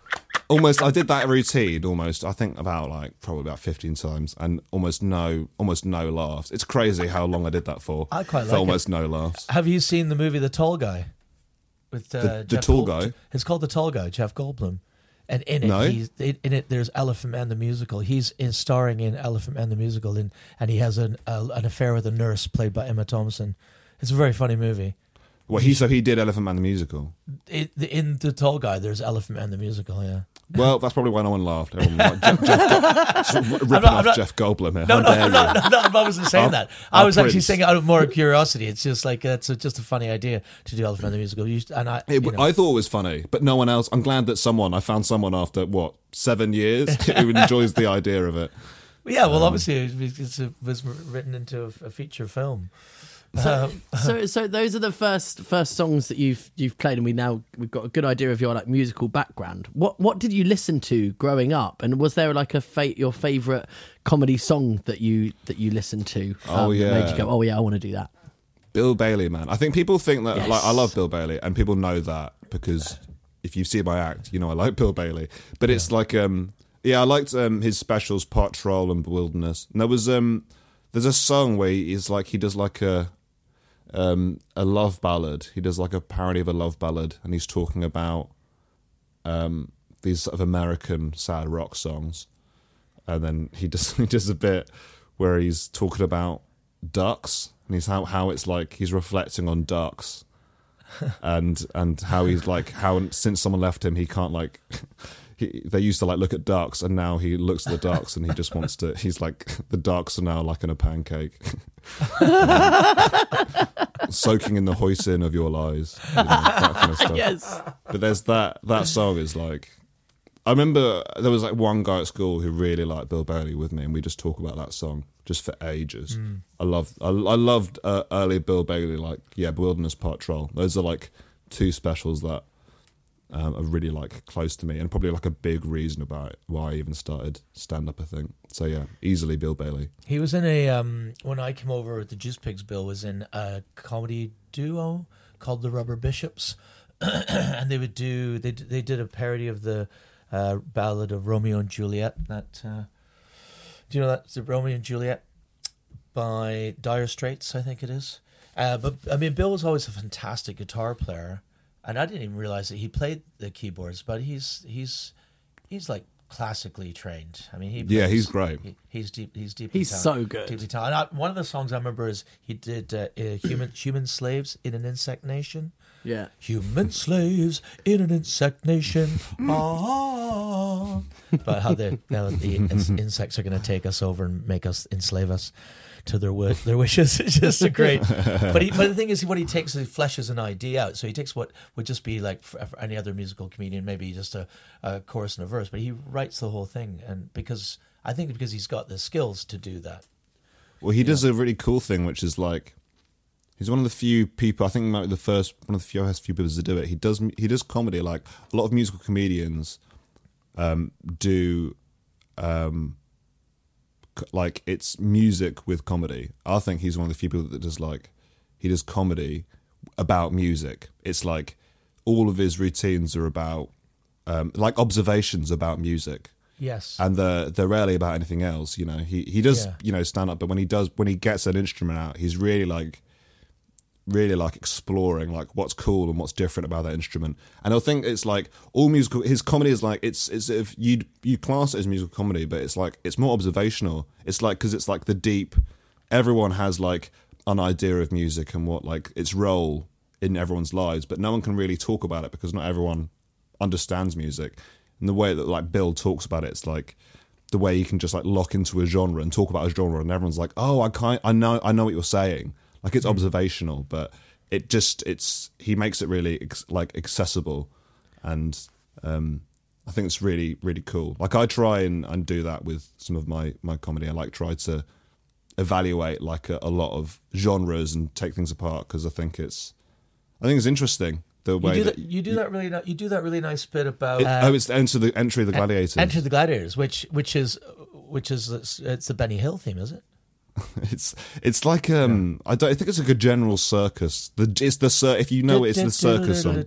almost, I did that routine almost, I think about like, probably about fifteen times and almost no, almost no laughs. It's crazy how long I did that for. I quite for like almost it. no laughs. Have you seen the movie The Tall Guy? With uh, The- the Jeff Tall Gold- Guy? It's called The Tall Guy, Jeff Goldblum. And in it, No. he's, in it, there's Elephant Man the musical. He's in starring in Elephant Man the musical, and and he has an a, an affair with a nurse played by Emma Thompson. It's a very funny movie. Well, he so he did Elephant Man the musical. It, in The Tall Guy, there's Elephant Man the musical. Yeah. Well, that's probably why no one laughed. Everyone was like, Jeff, Jeff, Gold- ripping I'm not- off I'm not- Jeff Goldblum here. No, How no, dare no, you? no, no, I wasn't saying Our- that. I our was actually prince. saying it out of more curiosity. It's just like it's a, just a funny idea to do Elephant Man the musical. You, and I, It, you know. I thought it was funny, but no one else. I'm glad that someone, I found someone after, what, seven years who enjoys the idea of it. yeah. Well, um, obviously, it was, it was written into a, a feature film. So, Um, so, so those are the first first songs that you've you've played, and we now we've got a good idea of your like musical background. What what did you listen to growing up, and was there like a fa- your favorite comedy song that you that you listened to? Oh, that yeah. made you go, oh yeah, I want to do that. Bill Bailey, man. I think people think that, Yes. like, I love Bill Bailey, and people know that because if you see my act, you know I like Bill Bailey. But it's like, um, yeah, I liked um, his specials, Pot Troll and Wilderness. And there was, um, there's a song where he's like, he does like a, um, a love ballad. He does like a parody of a love ballad, and he's talking about um, these sort of American sad rock songs. And then he does, he does a bit where he's talking about ducks, and he's how, how it's like he's reflecting on ducks. and and how he's like how since someone left him he can't like he, they used to like look at ducks, and now he looks at the ducks and he just wants to he's like the ducks are now like in a pancake. Soaking in the hoisin of your lies, you know, that kind of stuff. Yes. But there's that that song is like, I remember there was like one guy at school who really liked Bill Bailey with me, and we just talk about that song just for ages. Mm. I loved I, I loved uh, early Bill Bailey, like yeah, Wilderness, Pot Troll. Those are like two specials that um, are really like close to me, and probably like a big reason about why I even started stand up. I think so. Yeah, easily Bill Bailey. He was in a um, when I came over with the Juice Pigs. Bill was in a comedy duo called the Rubber Bishops, and they would do they they did a parody of the uh, ballad of Romeo and Juliet. That uh, do you know that? It's Romeo and Juliet by Dire Straits, I think it is. Uh, but I mean, Bill was always a fantastic guitar player, and I didn't even realize that he played the keyboards. But he's he's he's like classically trained. I mean, he Yeah, plays- he's great. He, he's deep. He's deeply. He's talent- so good. Deeply talented. And I- One of the songs I remember is he did uh, uh, "Human Human Slaves in an Insect Nation." Yeah. Human slaves in an insect nation. Ah. But how the, how the in- insects are going to take us over and make us enslave us to their wi- their wishes. It's just a great. But he, but the thing is, what he takes is he fleshes an idea out. So he takes what would just be like for, for any other musical comedian, maybe just a, a chorus and a verse, but he writes the whole thing. And because I think because he's got the skills to do that. Well, he does a really cool thing, which is like, he's one of the few people. I think he might be the first one of the few few people to do it. He does he does comedy like a lot of musical comedians um, do. Um, c- like it's music with comedy. I think he's one of the few people that does like he does comedy about music. It's like all of his routines are about um, like observations about music. Yes. And they're, they're rarely about anything else, you know. He he does, Yeah. you know, stand up, but when he does, when he gets an instrument out, he's really like, really like exploring like what's cool and what's different about that instrument. And I think it's like all musical, his comedy is like, it's, it's if you you class it as musical comedy, but it's like, it's more observational. It's like, because it's like the deep, everyone has like an idea of music and what like its role in everyone's lives, but no one can really talk about it because not everyone understands music. And the way that like Bill talks about it, it's like the way you can just like lock into a genre and talk about a genre, and everyone's like, "Oh, I kind, I know, I know what you're saying." Like it's observational, but it just, it's he makes it really ex- like accessible, and um, I think it's really, really cool. Like I try and, and do that with some of my my comedy. I like try to evaluate like a, a lot of genres and take things apart because I think it's, I think it's interesting. The way You do that, that. You do that really. ni- You do that really nice bit about. It, uh, oh, it's the Enter the Entry of the Gladiators. Enter the Gladiators, which which is which is it's the Benny Hill theme, is it? It's it's like um I don't I think it's like a general circus. The it's the cir- if you know it, it's the circus song.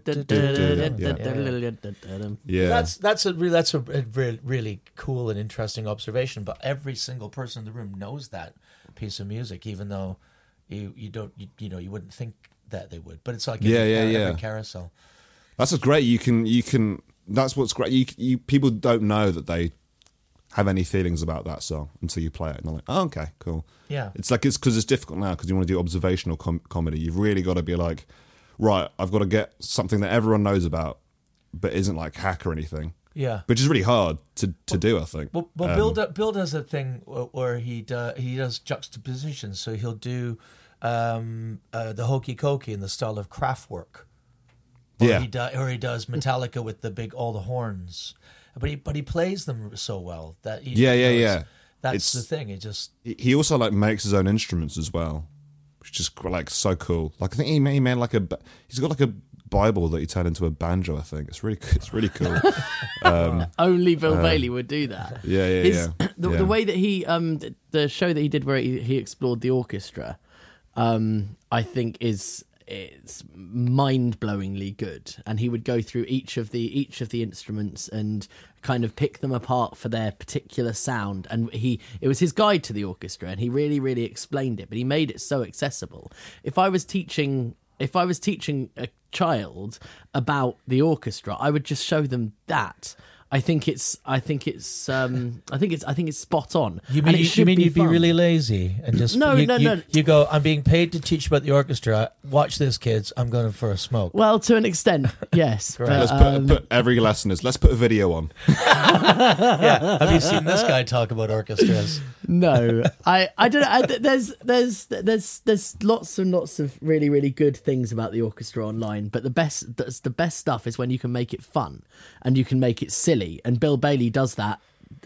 Yeah, That's that's a re- that's a really, really cool and interesting observation. But every single person in the room knows that piece of music, even though you you don't you, you know you wouldn't think that they would. But it's like Yeah, every, yeah, every yeah. carousel. that's what's great. You can you can that's what's great. You you people don't know that they have any feelings about that song until you play it, and they're like, oh, okay, cool. Yeah. It's like it's because it's difficult now because you want to do observational com- comedy. You've really got to be like, right, I've got to get something that everyone knows about, but isn't like hack or anything. Yeah. Which is really hard to, to do, I think. Well, well Um, Bill, do, Bill does a thing where he do, he does juxtapositions. So he'll do um, uh, the hokey cokey in the style of Kraftwerk. Or Yeah. He do, or he does Metallica with the big all the horns. But he but he plays them so well that he, Yeah, yeah, you know, yeah. it's- That's It's- the thing. It just He he also like makes his own instruments as well, which is like so cool. Like I think he made, he made like a ba- he's got like a Bible that he turned into a banjo. I think it's really it's really cool. um, Only Bill Bailey would do that. yeah, yeah, His, yeah. The, yeah. the way that he, um, th- the show that he did where he, he explored the orchestra, um, I think is it's mind-blowingly good. And he would go through each of the each of the instruments and kind of pick them apart for their particular sound. And he it was his guide to the orchestra, and he really, really explained it. But he made it so accessible. If I was teaching, if I was teaching a child about the orchestra, I would just show them that. I think it's. I think it's. Um, I think it's. I think it's spot on. You And mean it you, should you mean be you'd be fun. really lazy and just No, you, no, you, no. You go. I'm being paid to teach about the orchestra. Watch this, kids. I'm going for a smoke. Well, to an extent, yes. but, Let's um, put, put every lesson is let's put a video on. Yeah. Have you seen this guy talk about orchestras? no, I. I don't. I, there's. There's. There's. There's lots and lots of really, really good things about the orchestra online. But the best. That's the best stuff is when you can make it fun and you can make it silly. And Bill Bailey does that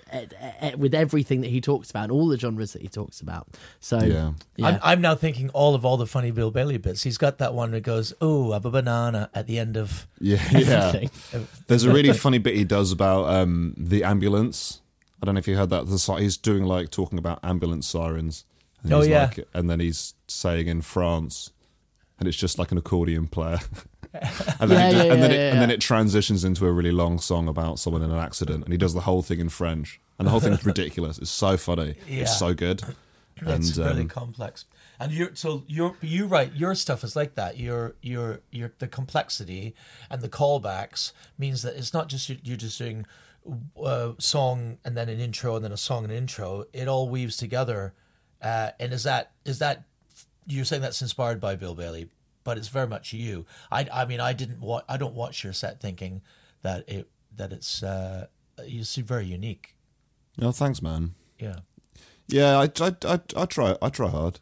with everything that he talks about, and all the genres that he talks about. So Yeah. yeah. I'm, I'm now thinking all of all the funny Bill Bailey bits. He's got that one that goes, "Oh, I have a banana" at the end of Yeah, yeah. Everything. There's a really funny bit he does about um, the ambulance. I don't know if you heard that. The, si- he's doing like talking about ambulance sirens. And Oh, he's yeah. like, and then he's saying in France, and it's just like an accordion player. and then, Yeah, it just, yeah, and, then yeah, it, yeah, and then yeah. it transitions into a really long song about someone in an accident, and he does the whole thing in French, and the whole thing is ridiculous. It's so funny. Yeah. It's so good. It's and really um, complex. And you're so you're you write your stuff is like that. Your your your the complexity and the callbacks means that it's not just you- you're just doing a song and then an intro and then a song and an intro. It all weaves together. Uh, and is that is that you're saying that's inspired by Bill Bailey, but it's very much you. I I mean I didn't wa- I don't watch your set thinking that it that it's uh, you see very unique. oh, thanks, man. Yeah. Yeah, I, I, I, I try. I try hard.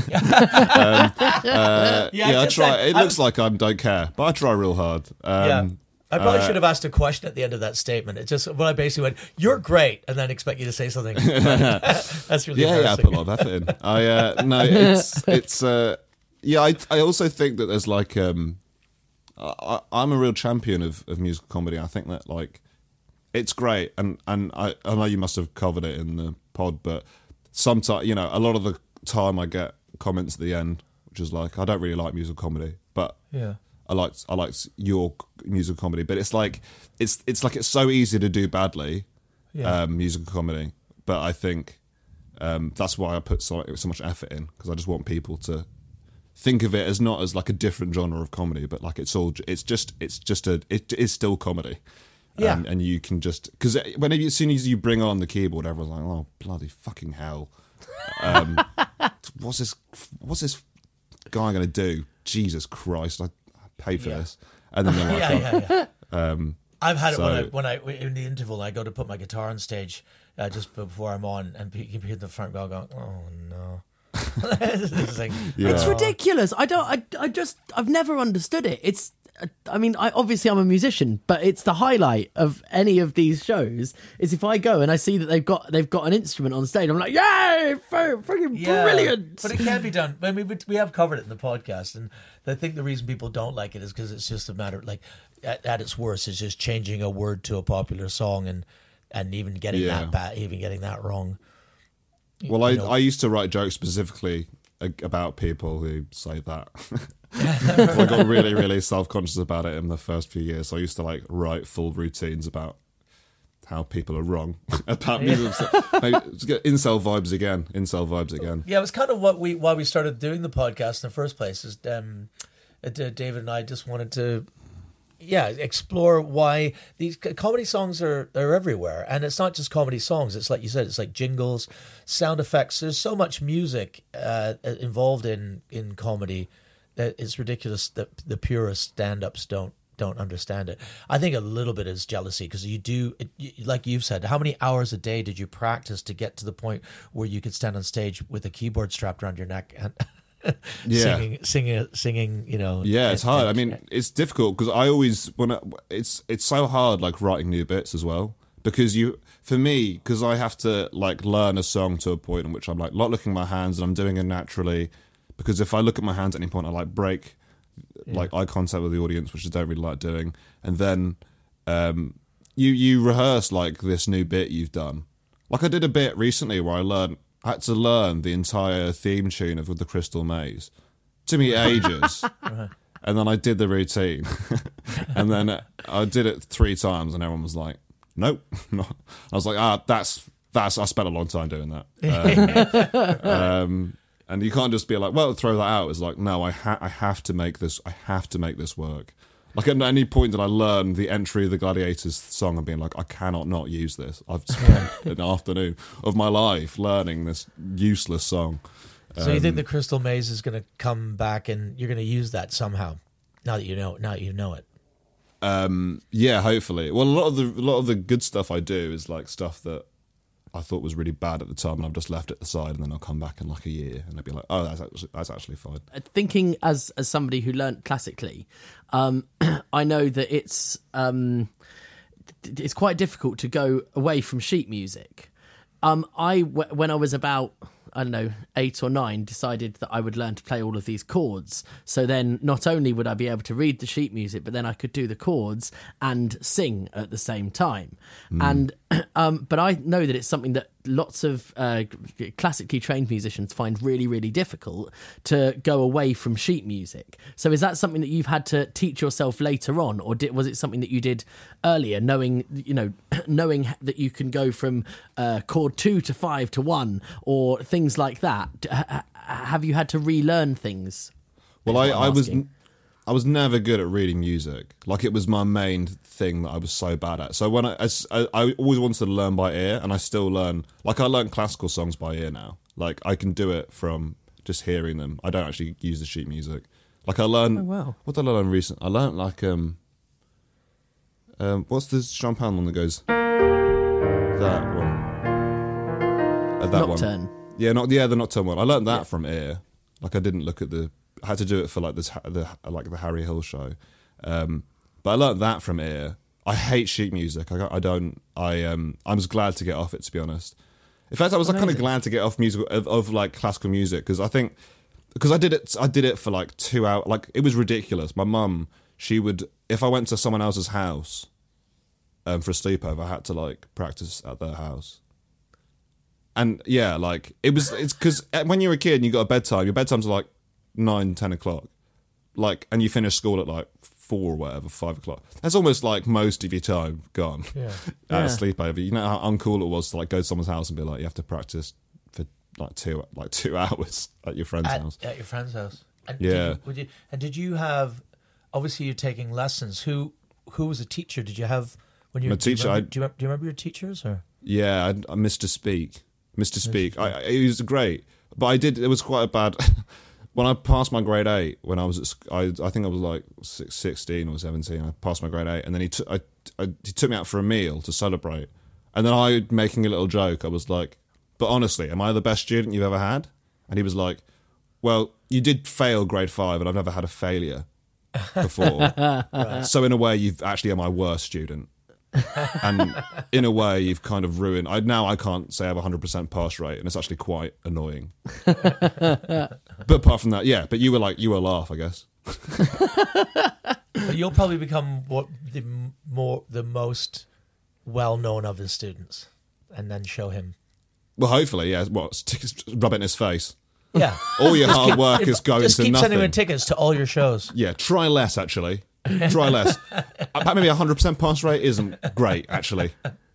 um, uh, yeah, I just try. like- it I- looks like I don't care, but I try real hard. Um, Yeah. I probably uh, should have asked a question at the end of that statement. It just when I basically went, "You're great," and then expect you to say something. That's really Yeah, yeah, I embarrassing. put a lot of effort in. I uh, no, it's it's uh, yeah. I I also think that there's like um, I, I'm a real champion of, of musical comedy. I think that like it's great, and and I I know you must have covered it in the pod, but sometimes you know a lot of the time I get comments at the end, which is like I don't really like musical comedy, but Yeah. I like I like your musical comedy, but it's like it's it's like it's so easy to do badly, Yeah. um, musical comedy. But I think um, that's why I put so, so much effort in, because I just want people to think of it as not as like a different genre of comedy, but like it's all it's just it's just a it is still comedy. Yeah. Um, and you can just because whenever as soon as you bring on the keyboard, everyone's like, oh bloody fucking hell, um, what's this what's this guy gonna do? Jesus Christ, I pay for Yeah. this, and then they're like, yeah, oh, yeah, yeah. Um, I've had so- it when I when I in the interval I go to put my guitar on stage uh, just before I'm on, and you can hear the front guy going, "Oh no." It's like, Yeah. It's oh. ridiculous. I don't. I. I just. I've never understood it. It's. I mean, I obviously I'm a musician, but it's the highlight of any of these shows is if I go and I see that they've got they've got an instrument on stage. I'm like, yay, freaking Yeah, brilliant! But it can be done. I mean, we, we have covered it in the podcast, and I think the reason people don't like it is because it's just a matter of, like, at, at its worst, it's just changing a word to a popular song, and and even getting Yeah. that bad, even getting that wrong. Well, I, you know. I used to write jokes specifically about people who say that. I got really, really self-conscious about it in the first few years. So I used to like write full routines about how people are wrong about music. Maybe, incel vibes again. Incel vibes again. Yeah, it was kind of what we why we started doing the podcast in the first place. Is um, uh, David and I just wanted to, yeah, explore why these c- comedy songs are are everywhere, and it's not just comedy songs. It's like you said, it's like jingles, sound effects. There's so much music uh, involved in in comedy that it's ridiculous that the purest stand-ups don't. don't understand it. I think a little bit is jealousy because you do, it, you, like you've said, how many hours a day did you practice to get to the point where you could stand on stage with a keyboard strapped around your neck and yeah. singing, singing, singing, you know? Yeah, it's and, hard. and, I mean, it's difficult because I always when I, it's it's so hard like writing new bits as well because you for me because I have to like learn a song to a point in which I'm like not looking at my hands and I'm doing it naturally because if I look at my hands at any point I like break. Yeah. Like eye contact with the audience, which I don't really like doing, and then um, you you rehearse like this new bit you've done. Like I did a bit recently where I learned I had to learn the entire theme tune of the Crystal Maze. It took me ages, and then I did the routine, and then I did it three times, and everyone was like, "Nope." I was like, "Ah, that's that's." I spent a long time doing that. Um, um, And you can't just be like, well, throw that out. It's like, no, I ha- I have to make this. I have to make this work. Like at any point that I learn the entry of the Gladiators song and being like, I cannot not use this. I've spent an afternoon of my life learning this useless song. So um, you think the Crystal Maze is going to come back and you're going to use that somehow? Now that you know, now that you know it. Um, yeah, hopefully. Well, a lot of the a lot of the good stuff I do is like stuff that I thought was really bad at the time, and I've just left it aside, and then I'll come back in like a year, and I'll be like, "Oh, that's actually, that's actually fine." Thinking as as somebody who learnt classically, um, I know that it's um, it's quite difficult to go away from sheet music. Um, I w- when I was about I don't know eight or nine, decided that I would learn to play all of these chords. So then, not only would I be able to read the sheet music, but then I could do the chords and sing at the same time. Mm. And um, but I know that it's something that lots of uh, classically trained musicians find really, really difficult to go away from sheet music. So is that something that you've had to teach yourself later on, or did, was it something that you did earlier, knowing you know knowing that you can go from uh, chord two to five to one, or things like that? Have you had to relearn things? Well, I, I was I was never good at reading music. Like it was my main thing that I was so bad at. So when I, as, I I always wanted to learn by ear, and I still learn. Like I learn classical songs by ear now. Like I can do it from just hearing them. I don't actually use the sheet music. Like I learned. Oh, wow. What did I learn recently? I learned like um um what's the champagne one that goes that one. Uh, that Nocturne. one. Yeah, not yeah the Nocturne one. I learned that yeah. from ear. Like I didn't look at the. I had to do it for like this, the like the Harry Hill show, um, but I learnt that from ear. I hate sheet music. I, I don't. I um. I'm just glad to get off it. To be honest, in fact, I was like, kind of glad to get off music of, of like classical music because I think because I did it. I did it for like two hours. Like it was ridiculous. My mum, she would if I went to someone else's house, um, for a sleepover, I had to like practice at their house. And yeah, like it was. It's because when you're a kid and you got a bedtime, your bedtimes are like nine, ten o'clock, like, and you finish school at like four or whatever, five o'clock. That's almost like most of your time gone yeah. at yeah. a sleepover. You know how uncool it was to like go to someone's house and be like, you have to practice for like two, like two hours at your friend's at, house. At your friend's house. And yeah. Did you, would you, and did you have? Obviously, you're taking lessons. Who who was a teacher? Did you have when you? My teacher. Do you, remember, I, do, you, do you remember your teachers or? Yeah, I, I Mister Speak. Mister Speak. I, I, he was great, but I did. It was quite a bad. When I passed my grade eight, when I was at, I, I think I was like sixteen or seventeen. I passed my grade eight, and then he took, I, I, he took me out for a meal to celebrate. And then I, making a little joke, I was like, "But honestly, am I the best student you've ever had?" And he was like, "Well, you did fail grade five, and I've never had a failure before. Right. So in a way, you've actually are my worst student." And in a way, you've kind of ruined. I now I can't say I have a hundred percent pass rate, and it's actually quite annoying. But apart from that, yeah. But you were like you were a laugh, I guess. But you'll probably become what the more the most well known of his students, and then show him Well, hopefully, yeah. What? Stick, rub it in his face. Yeah. All your hard work is going just to keep nothing. sending him tickets to all your shows. Yeah, try less, actually. Try less. Maybe a one hundred percent pass rate isn't great, actually.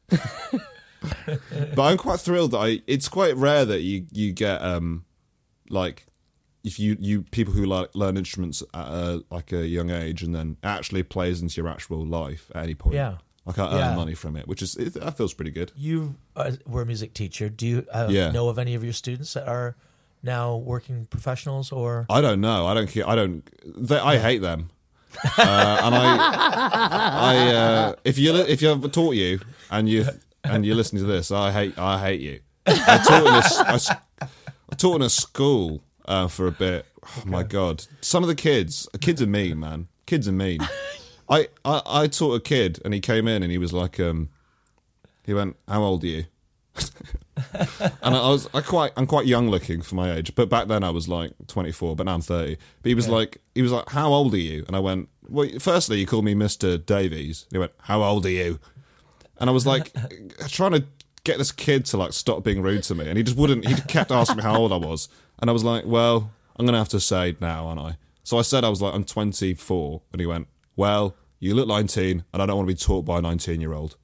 But I'm quite thrilled that I... It's quite rare that you, you get, um, like, if you, you people who like learn instruments at a, like a young age and then actually plays into your actual life at any point. Yeah. Like, I earn Yeah. money from it, which is... It, that feels pretty good. You uh, were a music teacher. Do you uh, Yeah. know of any of your students that are now working professionals or... I don't know. I don't care. I don't... They, I hate them. uh, and I... I uh, if you if you ever taught you and you... And you're listening to this, I hate I hate you. I taught in a, I, s- I taught in a school uh, for a bit. Oh, my God. Some of the kids, kids are mean, man. Kids are mean. I, I, I taught a kid, and he came in, and he was like, um, he went, "How old are you?" And I, I was, I quite, I'm quite young looking for my age, but back then I was like twenty-four, but now I'm thirty. But he was Yeah. like, he was like, "How old are you?" And I went, "Well, firstly, you called me Mister Davies." And he went, "How old are you?" And I was like, trying to get this kid to like stop being rude to me, and he just wouldn't. He kept asking me how old I was, and I was like, "Well, I'm gonna have to say now, aren't I?" So I said I was like, "I'm twenty-four," and he went, "Well, you look nineteen, and I don't want to be taught by a nineteen-year-old."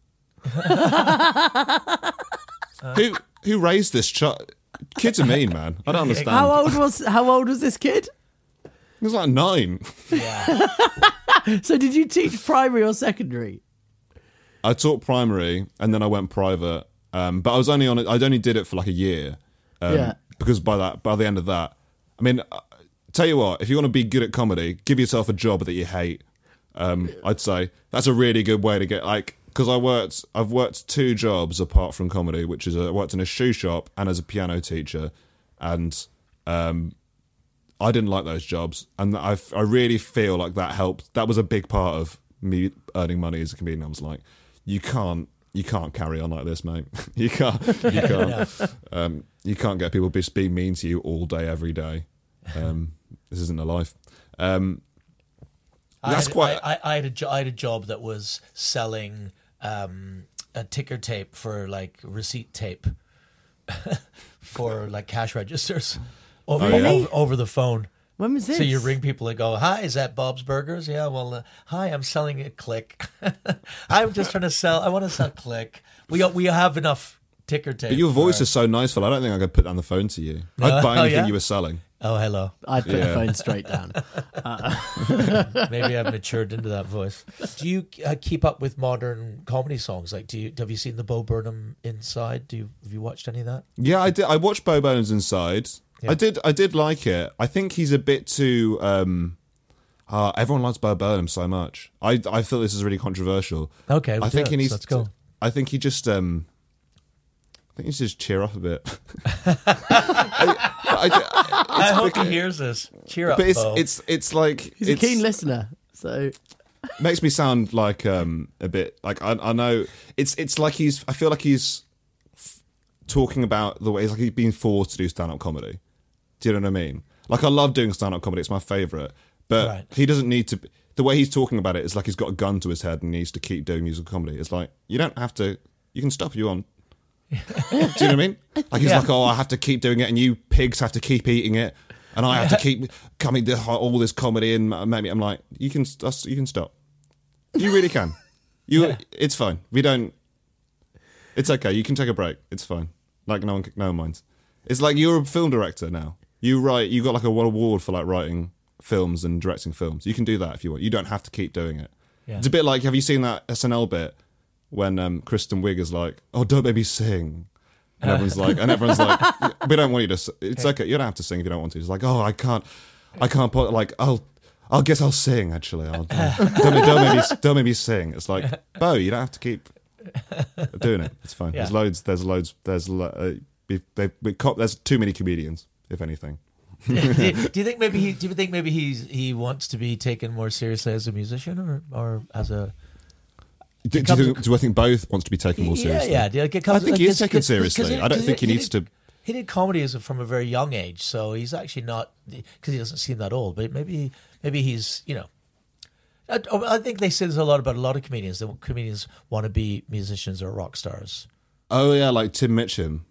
who who raised this child? Kids are mean, man. I don't understand. How old was How old was this kid? He was like nine. So did you teach primary or secondary? I taught primary, and then I went private. Um, but I was only on it. I only did it for like a year. Um, Yeah. Because by that, by the end of that, I mean, uh, tell you what, if you want to be good at comedy, give yourself a job that you hate. Um, I'd say that's a really good way to get like. Because I worked, I've worked two jobs apart from comedy, which is a, I worked in a shoe shop and as a piano teacher, and um, I didn't like those jobs, and I, I really feel like that helped. That was a big part of me earning money as a comedian. I was like, you can't, you can't carry on like this, mate. you can't, you can't, um, you can't get people just being mean to you all day, every day. Um, this isn't a life. Um, that's I had, quite. I, I, had a, jo- I had a job that was selling um, a ticker tape for like receipt tape for like cash registers over, Oh, yeah? over, over the phone. When was this? So you ring people and go, "Hi, is that Bob's Burgers?" Yeah, well, uh, hi, I'm selling a Click. I'm just trying to sell. I want to sell Click. We we have enough ticker tape. But your voice for- is so nice, Phil. I don't think I could put down the phone to you. No? I'd buy Oh, anything yeah? you were selling. Oh, hello. I'd put Yeah. the phone straight down. Maybe I've matured into that voice. Do you uh, keep up with modern comedy songs? Like, do you have you seen the Bo Burnham Inside? Do you have you watched any of that? Yeah, I did. I watched Bo Burnham's Inside. Yeah. I did. I did like it. I think he's a bit too. Um, uh, everyone likes Bo Burnham so much. I I feel this is really controversial. Okay, I we'll think do he it. needs. Let's go. To, I think he just. Um, I think he needs to just cheer up a bit. I, I, I hope because- he hears this. Cheer up, But it's Bo. it's it's like He's a it's, keen listener, so makes me sound like um a bit like I I know it's it's like he's I feel like he's f- talking about the way it's like he's being forced to do stand up comedy. Do you know what I mean? Like I love doing stand up comedy; it's my favorite. But Right. he doesn't need to. The way he's talking about it is like he's got a gun to his head and needs to keep doing musical comedy. It's like you don't have to. You can stop if you want. Do you know what I mean? Like he's Yeah. like, oh, I have to keep doing it, and you pigs have to keep eating it, and I have to keep coming to all this comedy and maybe I'm like, you can you can stop. You really can. You, Yeah. it's fine. We don't. It's okay. You can take a break. It's fine. Like no one, no one minds. It's like you're a film director now. You write. You got like a one award for like writing films and directing films. You can do that if you want. You don't have to keep doing it. Yeah. It's a bit like, have you seen that S N L bit when um, Kristen Wiig is like, "Oh, don't make me sing," and everyone's like, and everyone's like, "We don't want you to. s- It's okay. You don't have to sing if you don't want to." It's like, "Oh, I can't. I can't put like I'll." I guess I'll sing. Actually, I'll, don't, don't make me don't make me sing. It's like, Bo, you don't have to keep doing it. It's fine. Yeah. There's loads. There's loads. There's lo- uh, we- they- we co- there's too many comedians, if anything. do, do you think maybe he? Do you think maybe he's he wants to be taken more seriously as a musician or or as a? Do, do, comes- you think, do I think both wants to be taken more seriously? Yeah, yeah. It I think he is because- taken because- seriously. because he- I don't because think he needs did, to. He did comedy as a, from a very young age, so he's actually not because he doesn't seem that old. But maybe maybe he's you know. I, I think they say there's a lot about a lot of comedians that comedians want to be musicians or rock stars. Oh yeah, like Tim Mitchum.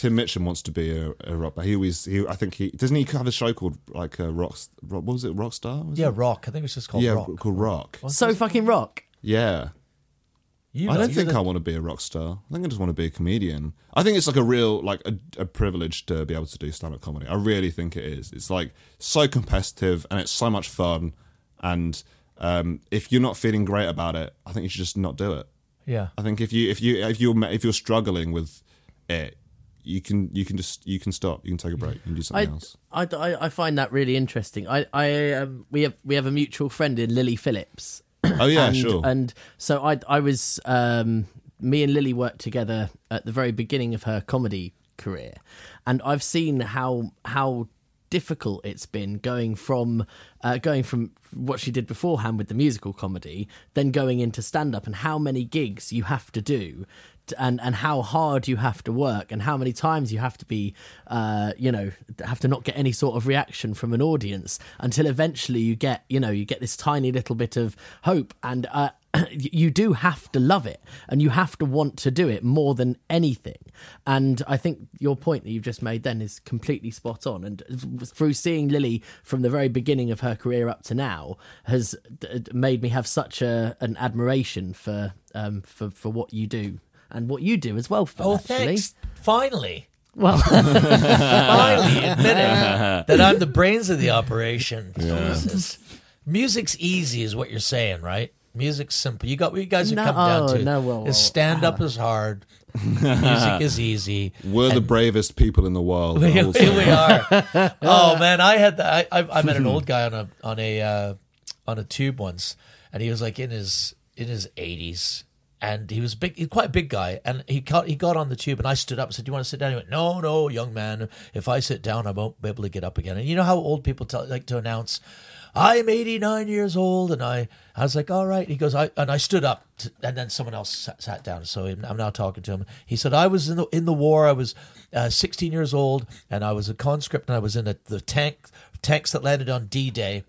Tim Mitchell wants to be a, a rock, but he always, he, I think he doesn't he have a show called like a rock, rock what was it, Rockstar? Was yeah, it? Rock. I think it's just called yeah, Rock. called Rock. So fucking rock. Yeah. You I know, don't you're think the- I want to be a rock star. I think I just want to be a comedian. I think it's like a real, like a, a privilege to be able to do stand-up comedy. I really think it is. It's like so competitive and it's so much fun. And um, if you're not feeling great about it, I think you should just not do it. Yeah. I think if you if you if you're if you're struggling with it, you can you can just you can stop. You can take a break. You can do something I, else. I, I, I find that really interesting. I, I um, we have we have a mutual friend in Lily Phillips. Oh yeah, and, sure. And so I I was um, me and Lily worked together at the very beginning of her comedy career, and I've seen how how difficult it's been going from uh, going from what she did beforehand with the musical comedy, then going into stand up, and how many gigs you have to do. And and how hard you have to work, and how many times you have to be, uh, you know, have to not get any sort of reaction from an audience until eventually you get, you know, you get this tiny little bit of hope, and uh, you do have to love it, and you have to want to do it more than anything. And I think your point that you've just made then is completely spot on. And through seeing Lily from the very beginning of her career up to now has made me have such a an admiration for um for for what you do. And what you do as well, Phil, Oh, actually. thanks. Finally. Well, Finally admitting that I'm the brains of the operation. Yeah. Jesus. Music's easy is what you're saying, right? Music's simple. You got what you guys have No, come down oh, to. no, well, is stand up is hard. Music is easy. We're the bravest people in the world. We, the whole we time. are. Oh man, I had the, I, I I met an old guy on a on a uh, on a tube once, and he was like in his in his eighties. And he was big, he's quite a big guy. And he got, he got on the tube, and I stood up and said, "Do you want to sit down?" He went, "No, no, young man. If I sit down, I won't be able to get up again." And you know how old people tell, like to announce, "I'm eighty-nine years old." And I, I was like, "All right." He goes, I, and I stood up, to, and then someone else sat, sat down. So I'm now talking to him. He said, "I was in the in the war. I was uh, sixteen years old, and I was a conscript, and I was in a, the tank tanks that landed on D-Day,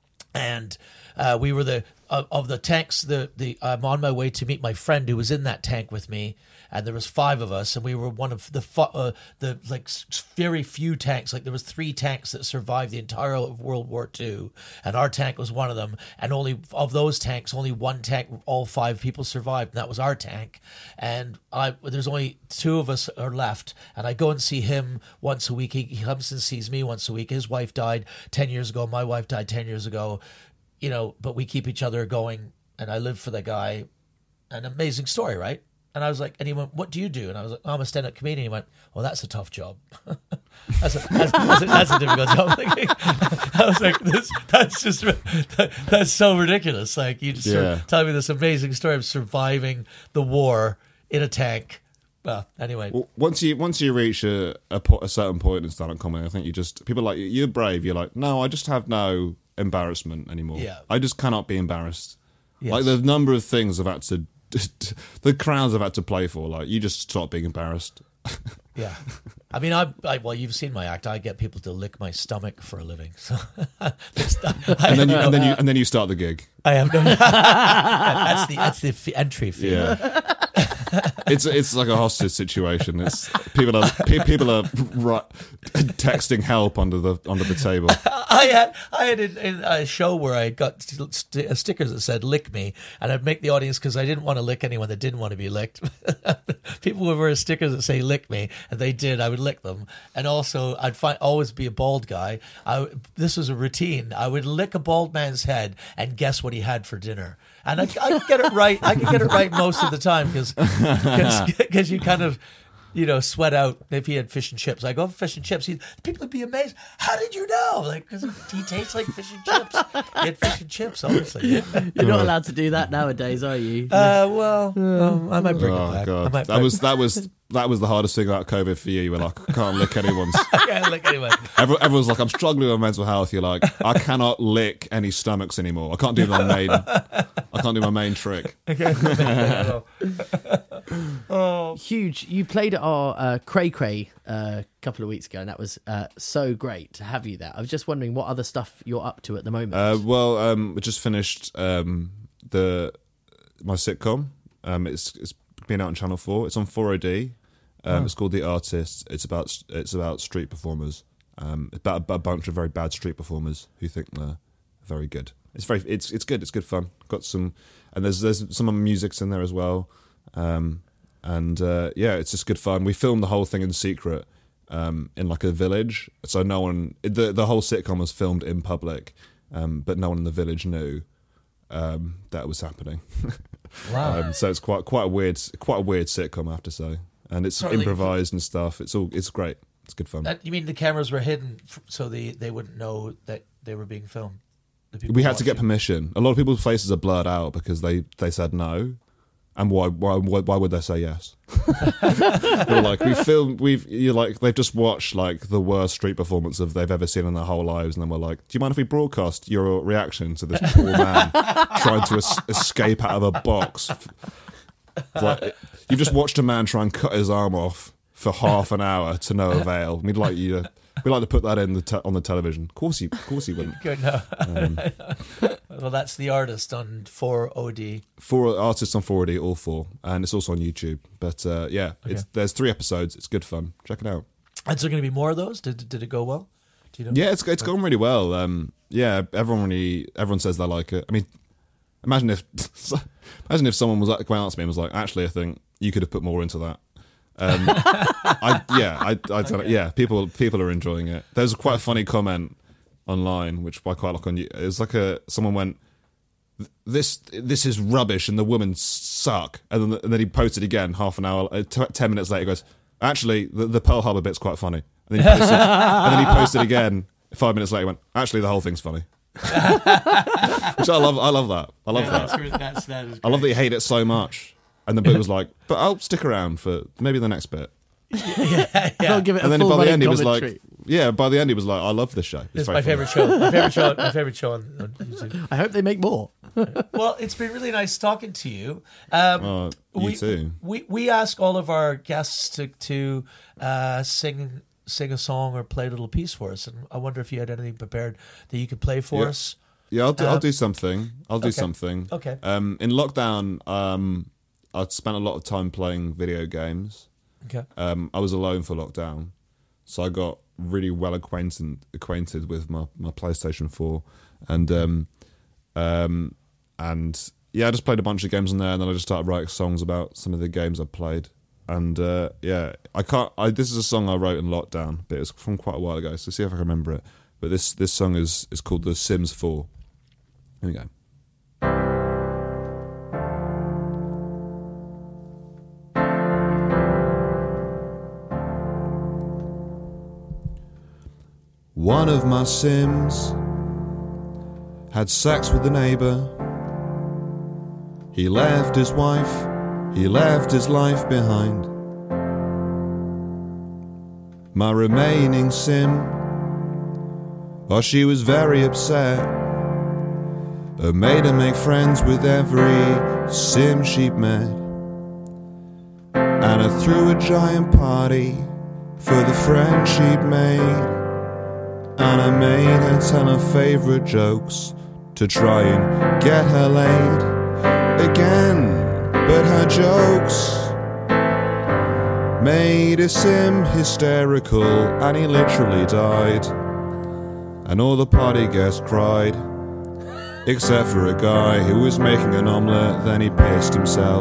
and uh, we were the." Of, of the tanks, the the I'm on my way to meet my friend who was in that tank with me, and there was five of us, and we were one of the uh, the like very few tanks. Like there was three tanks that survived the entire of World War Two, and our tank was one of them. And only of those tanks, only one tank, all five people survived, and that was our tank. And I there's only two of us are left, and I go and see him once a week. He, he comes and sees me once a week. His wife died ten years ago. My wife died ten years ago. You know, but we keep each other going, and I live for the guy. An amazing story, right? And I was like, and he went, "What do you do?" And I was like, "I'm a stand-up comedian." He went, "Well, that's a tough job. that's, a, that's, that's, a, that's a difficult job." I was like, "This, that's just, that, that's so ridiculous." Like you just Yeah. sort of tell me this amazing story of surviving the war in a tank. Well, anyway, Well, once you once you reach a, a, po- a certain point in stand-up comedy, I think you just people are like you're brave. You're like, no, I just have no embarrassment anymore. Yeah. I just cannot be embarrassed. Yes. Like the number of things I've had to, the crowds I've had to play for. Like you just stop being embarrassed. yeah. I mean, I, I well, you've seen my act. I get people to lick my stomach for a living. So, and then you and then you and then you start the gig. I have no. that's the that's the f- entry fee. Yeah. It's it's like a hostage situation. It's people are pe- people are ri- texting help under the under the table. I had I had a, a show where I got st- st- stickers that said "lick me," and I'd make the audience because I didn't want to lick anyone that didn't want to be licked. People would wear stickers that say "lick me," and they did. I would lick them, and also I'd find always be a bald guy. I, this was a routine. I would lick a bald man's head and guess what he had for dinner. And I, I could get it right. I could get it right most of the time because because you kind of, you know, sweat out if he had fish and chips. I go fish and chips. He, people would be amazed. How did you know? Like, because he tastes like fish and chips. He had fish and chips, obviously. You're not allowed to do that nowadays, are you? Uh, well, um, I might bring Oh it back. I god, might that bring- was that was that was the hardest thing about COVID for you. You were like, I can't lick anyone's. I can't lick anyone. Everyone, everyone's like, I'm struggling with mental health. You're like, I cannot lick any stomachs anymore. I can't do my main. I can't do my main trick. Huge. You played at our uh, Cray Cray uh, a couple of weeks ago, and that was uh, so great to have you there. I was just wondering what other stuff you're up to at the moment. Uh, well, um, we just finished um, the my sitcom. Um, it's it's been out on Channel Four. It's on four O D. Um, It's called The Artists. It's about it's about street performers. Um, it's about a, a bunch of very bad street performers who think they're very good. It's very it's it's good. It's good fun. Got some, and there's there's some music's in there as well. Um, and uh, yeah, it's just good fun. We filmed the whole thing in secret um, in like a village, so no one. The the whole sitcom was filmed in public, um, but no one in the village knew um, that was happening. Wow. um, so it's quite quite a weird quite a weird sitcom, I have to say. And it's Totally. improvised and stuff. It's all it's great. It's good fun. That, you mean the cameras were hidden f- so they, they wouldn't know that they were being filmed? The people We had to get watching? permission. A lot of people's faces are blurred out because they, they said no. And why why why why would they say yes? We're like we filmed we've you like they've just watched like the worst street performance of they've ever seen in their whole lives, and then we're like, do you mind if we broadcast your reaction to this poor man trying to es- escape out of a box? Like, you've just watched a man try and cut his arm off for half an hour to no avail. We'd like you to we like to put that in the te- on the television. Of course, he, of course he wouldn't. Good, no. Um, Well, that's The Artist on four O D. Four artists on four D, all four, and it's also on YouTube. But uh, yeah, it's there's three episodes. It's good fun. Check it out. And so, going to be more of those? Did did it go well? Do you know? Yeah, it's it's gone really well. Um, yeah, everyone really everyone says they like it. I mean, imagine if imagine if someone was like, went out to me and was like, actually, I think you could have put more into that. Um, I yeah, I, I don't know. Yeah, people people are enjoying it. There's quite a funny comment online, which I quite like on you. It's like a someone went, this this is rubbish and the women suck, and then and then he posted again half an hour, uh, t- ten minutes later. He goes, actually, the, the Pearl Harbor bit's quite funny. And then, he posted, and then he posted again five minutes later. He went, actually, the whole thing's funny. Which I love. I love that. I love Yeah, that. that's, that's, that is I love that great. you hate it so much. And the bit was like, but I'll stick around for maybe the next bit. yeah, I'll give it And a then full by the running end, he was commentary. like, yeah, by the end, he was like, I love this show. It's very my funny. favorite show. My favorite show. My favorite show on, on YouTube. I hope they make more. Well, it's been really nice talking to you. Um, Oh, you we, too. We we ask all of our guests to to uh, sing sing a song or play a little piece for us, and I wonder if you had anything prepared that you could play for Yeah. us. Yeah, I'll do, I'll Um, do something. I'll do okay. something. Okay. Um, in lockdown, um, I spent a lot of time playing video games. Okay. Um, I was alone for lockdown, so I got really well acquainted acquainted with my, my PlayStation four, and um, um, and yeah, I just played a bunch of games on there, and then I just started writing songs about some of the games I played. And uh, yeah, I can't. I, this is a song I wrote in lockdown, but it's from quite a while ago. So see if I can remember it. But this this song is is called The Sims four. Here we go. One of my Sims had sex with the neighbour. He left his wife, he left his life behind. My remaining Sim, oh, she was very upset. It made her make friends with every Sim she'd met. And I threw a giant party for the friend she'd made. And I made her tell her favourite jokes to try and get her laid again. But her jokes made a Sim hysterical, and he literally died. And all the party guests cried, except for a guy who was making an omelette, then he pissed himself.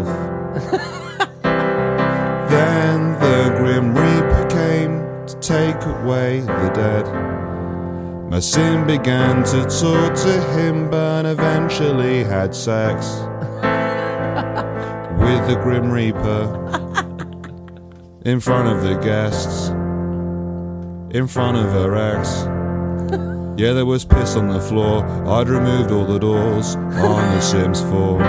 Then the Grim Reaper came to take away the dead. My Sim began to talk to him, but eventually had sex with the Grim Reaper in front of the guests, in front of her ex. Yeah, there was piss on the floor. I'd removed all the doors on The Sims four.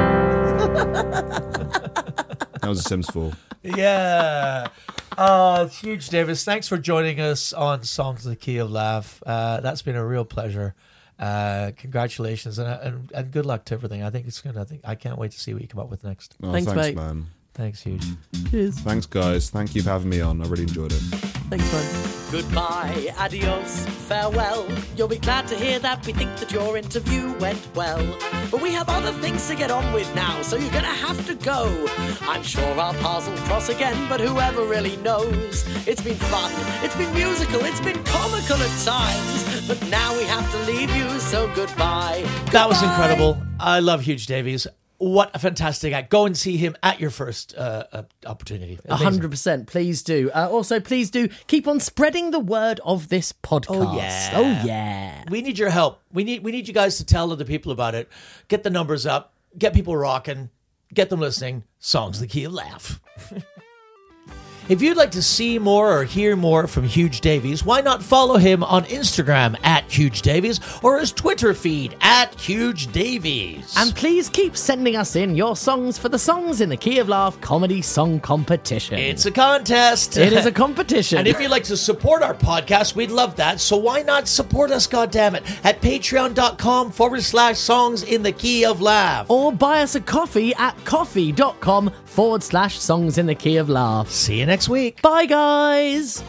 That was The Sims four. Yeah. Oh, it's huge, Davis. Thanks for joining us on Songs of the Key of Laugh. Uh, that's been a real pleasure. Uh, congratulations and, and and good luck to everything. I think it's gonna. I think I can't wait to see what you come up with next. Oh, Thanks, thanks, mate. man. Thanks, huge. Cheers. Thanks, guys. Thank you for having me on. I really enjoyed it. Thanks, man. Goodbye, adios, farewell. You'll be glad to hear that we think that your interview went well. But we have other things to get on with now, so you're gonna have to go. I'm sure our paths will cross again, but whoever really knows? It's been fun, it's been musical, it's been comical at times. But now we have to leave you, so goodbye. That was Goodbye. incredible. I love Huge Davies. What a fantastic act. Go and see him at your first uh, uh, opportunity. A hundred percent. Please do. Uh, also, please do keep on spreading the word of this podcast. Oh, yeah. Oh, yeah. We need your help. We need we need you guys to tell other people about it. Get the numbers up. Get people rocking. Get them listening. Songs the Key of Laugh. If you'd like to see more or hear more from Huge Davies, why not follow him on Instagram at Huge Davies or his Twitter feed at Huge Davies. And please keep sending us in your songs for the Songs in the Key of Laugh comedy song competition. It's a contest. It is a competition. And if you'd like to support our podcast, we'd love that. So why not support us, goddammit, at patreon.com forward slash songs in the key of laugh. Or buy us a coffee at coffee.com forward slash songs in the key of laugh. See you next week. Bye, guys.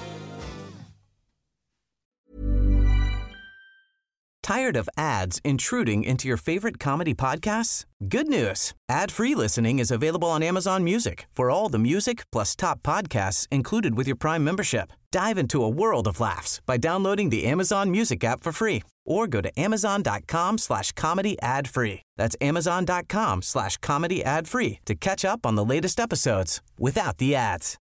Tired of ads intruding into your favorite comedy podcasts? Good news. Ad-free listening is available on Amazon Music for all the music plus top podcasts included with your Prime membership. Dive into a world of laughs by downloading the Amazon Music app for free or go to amazon.com slash comedy ad free. That's amazon.com slash comedy ad free to catch up on the latest episodes without the ads.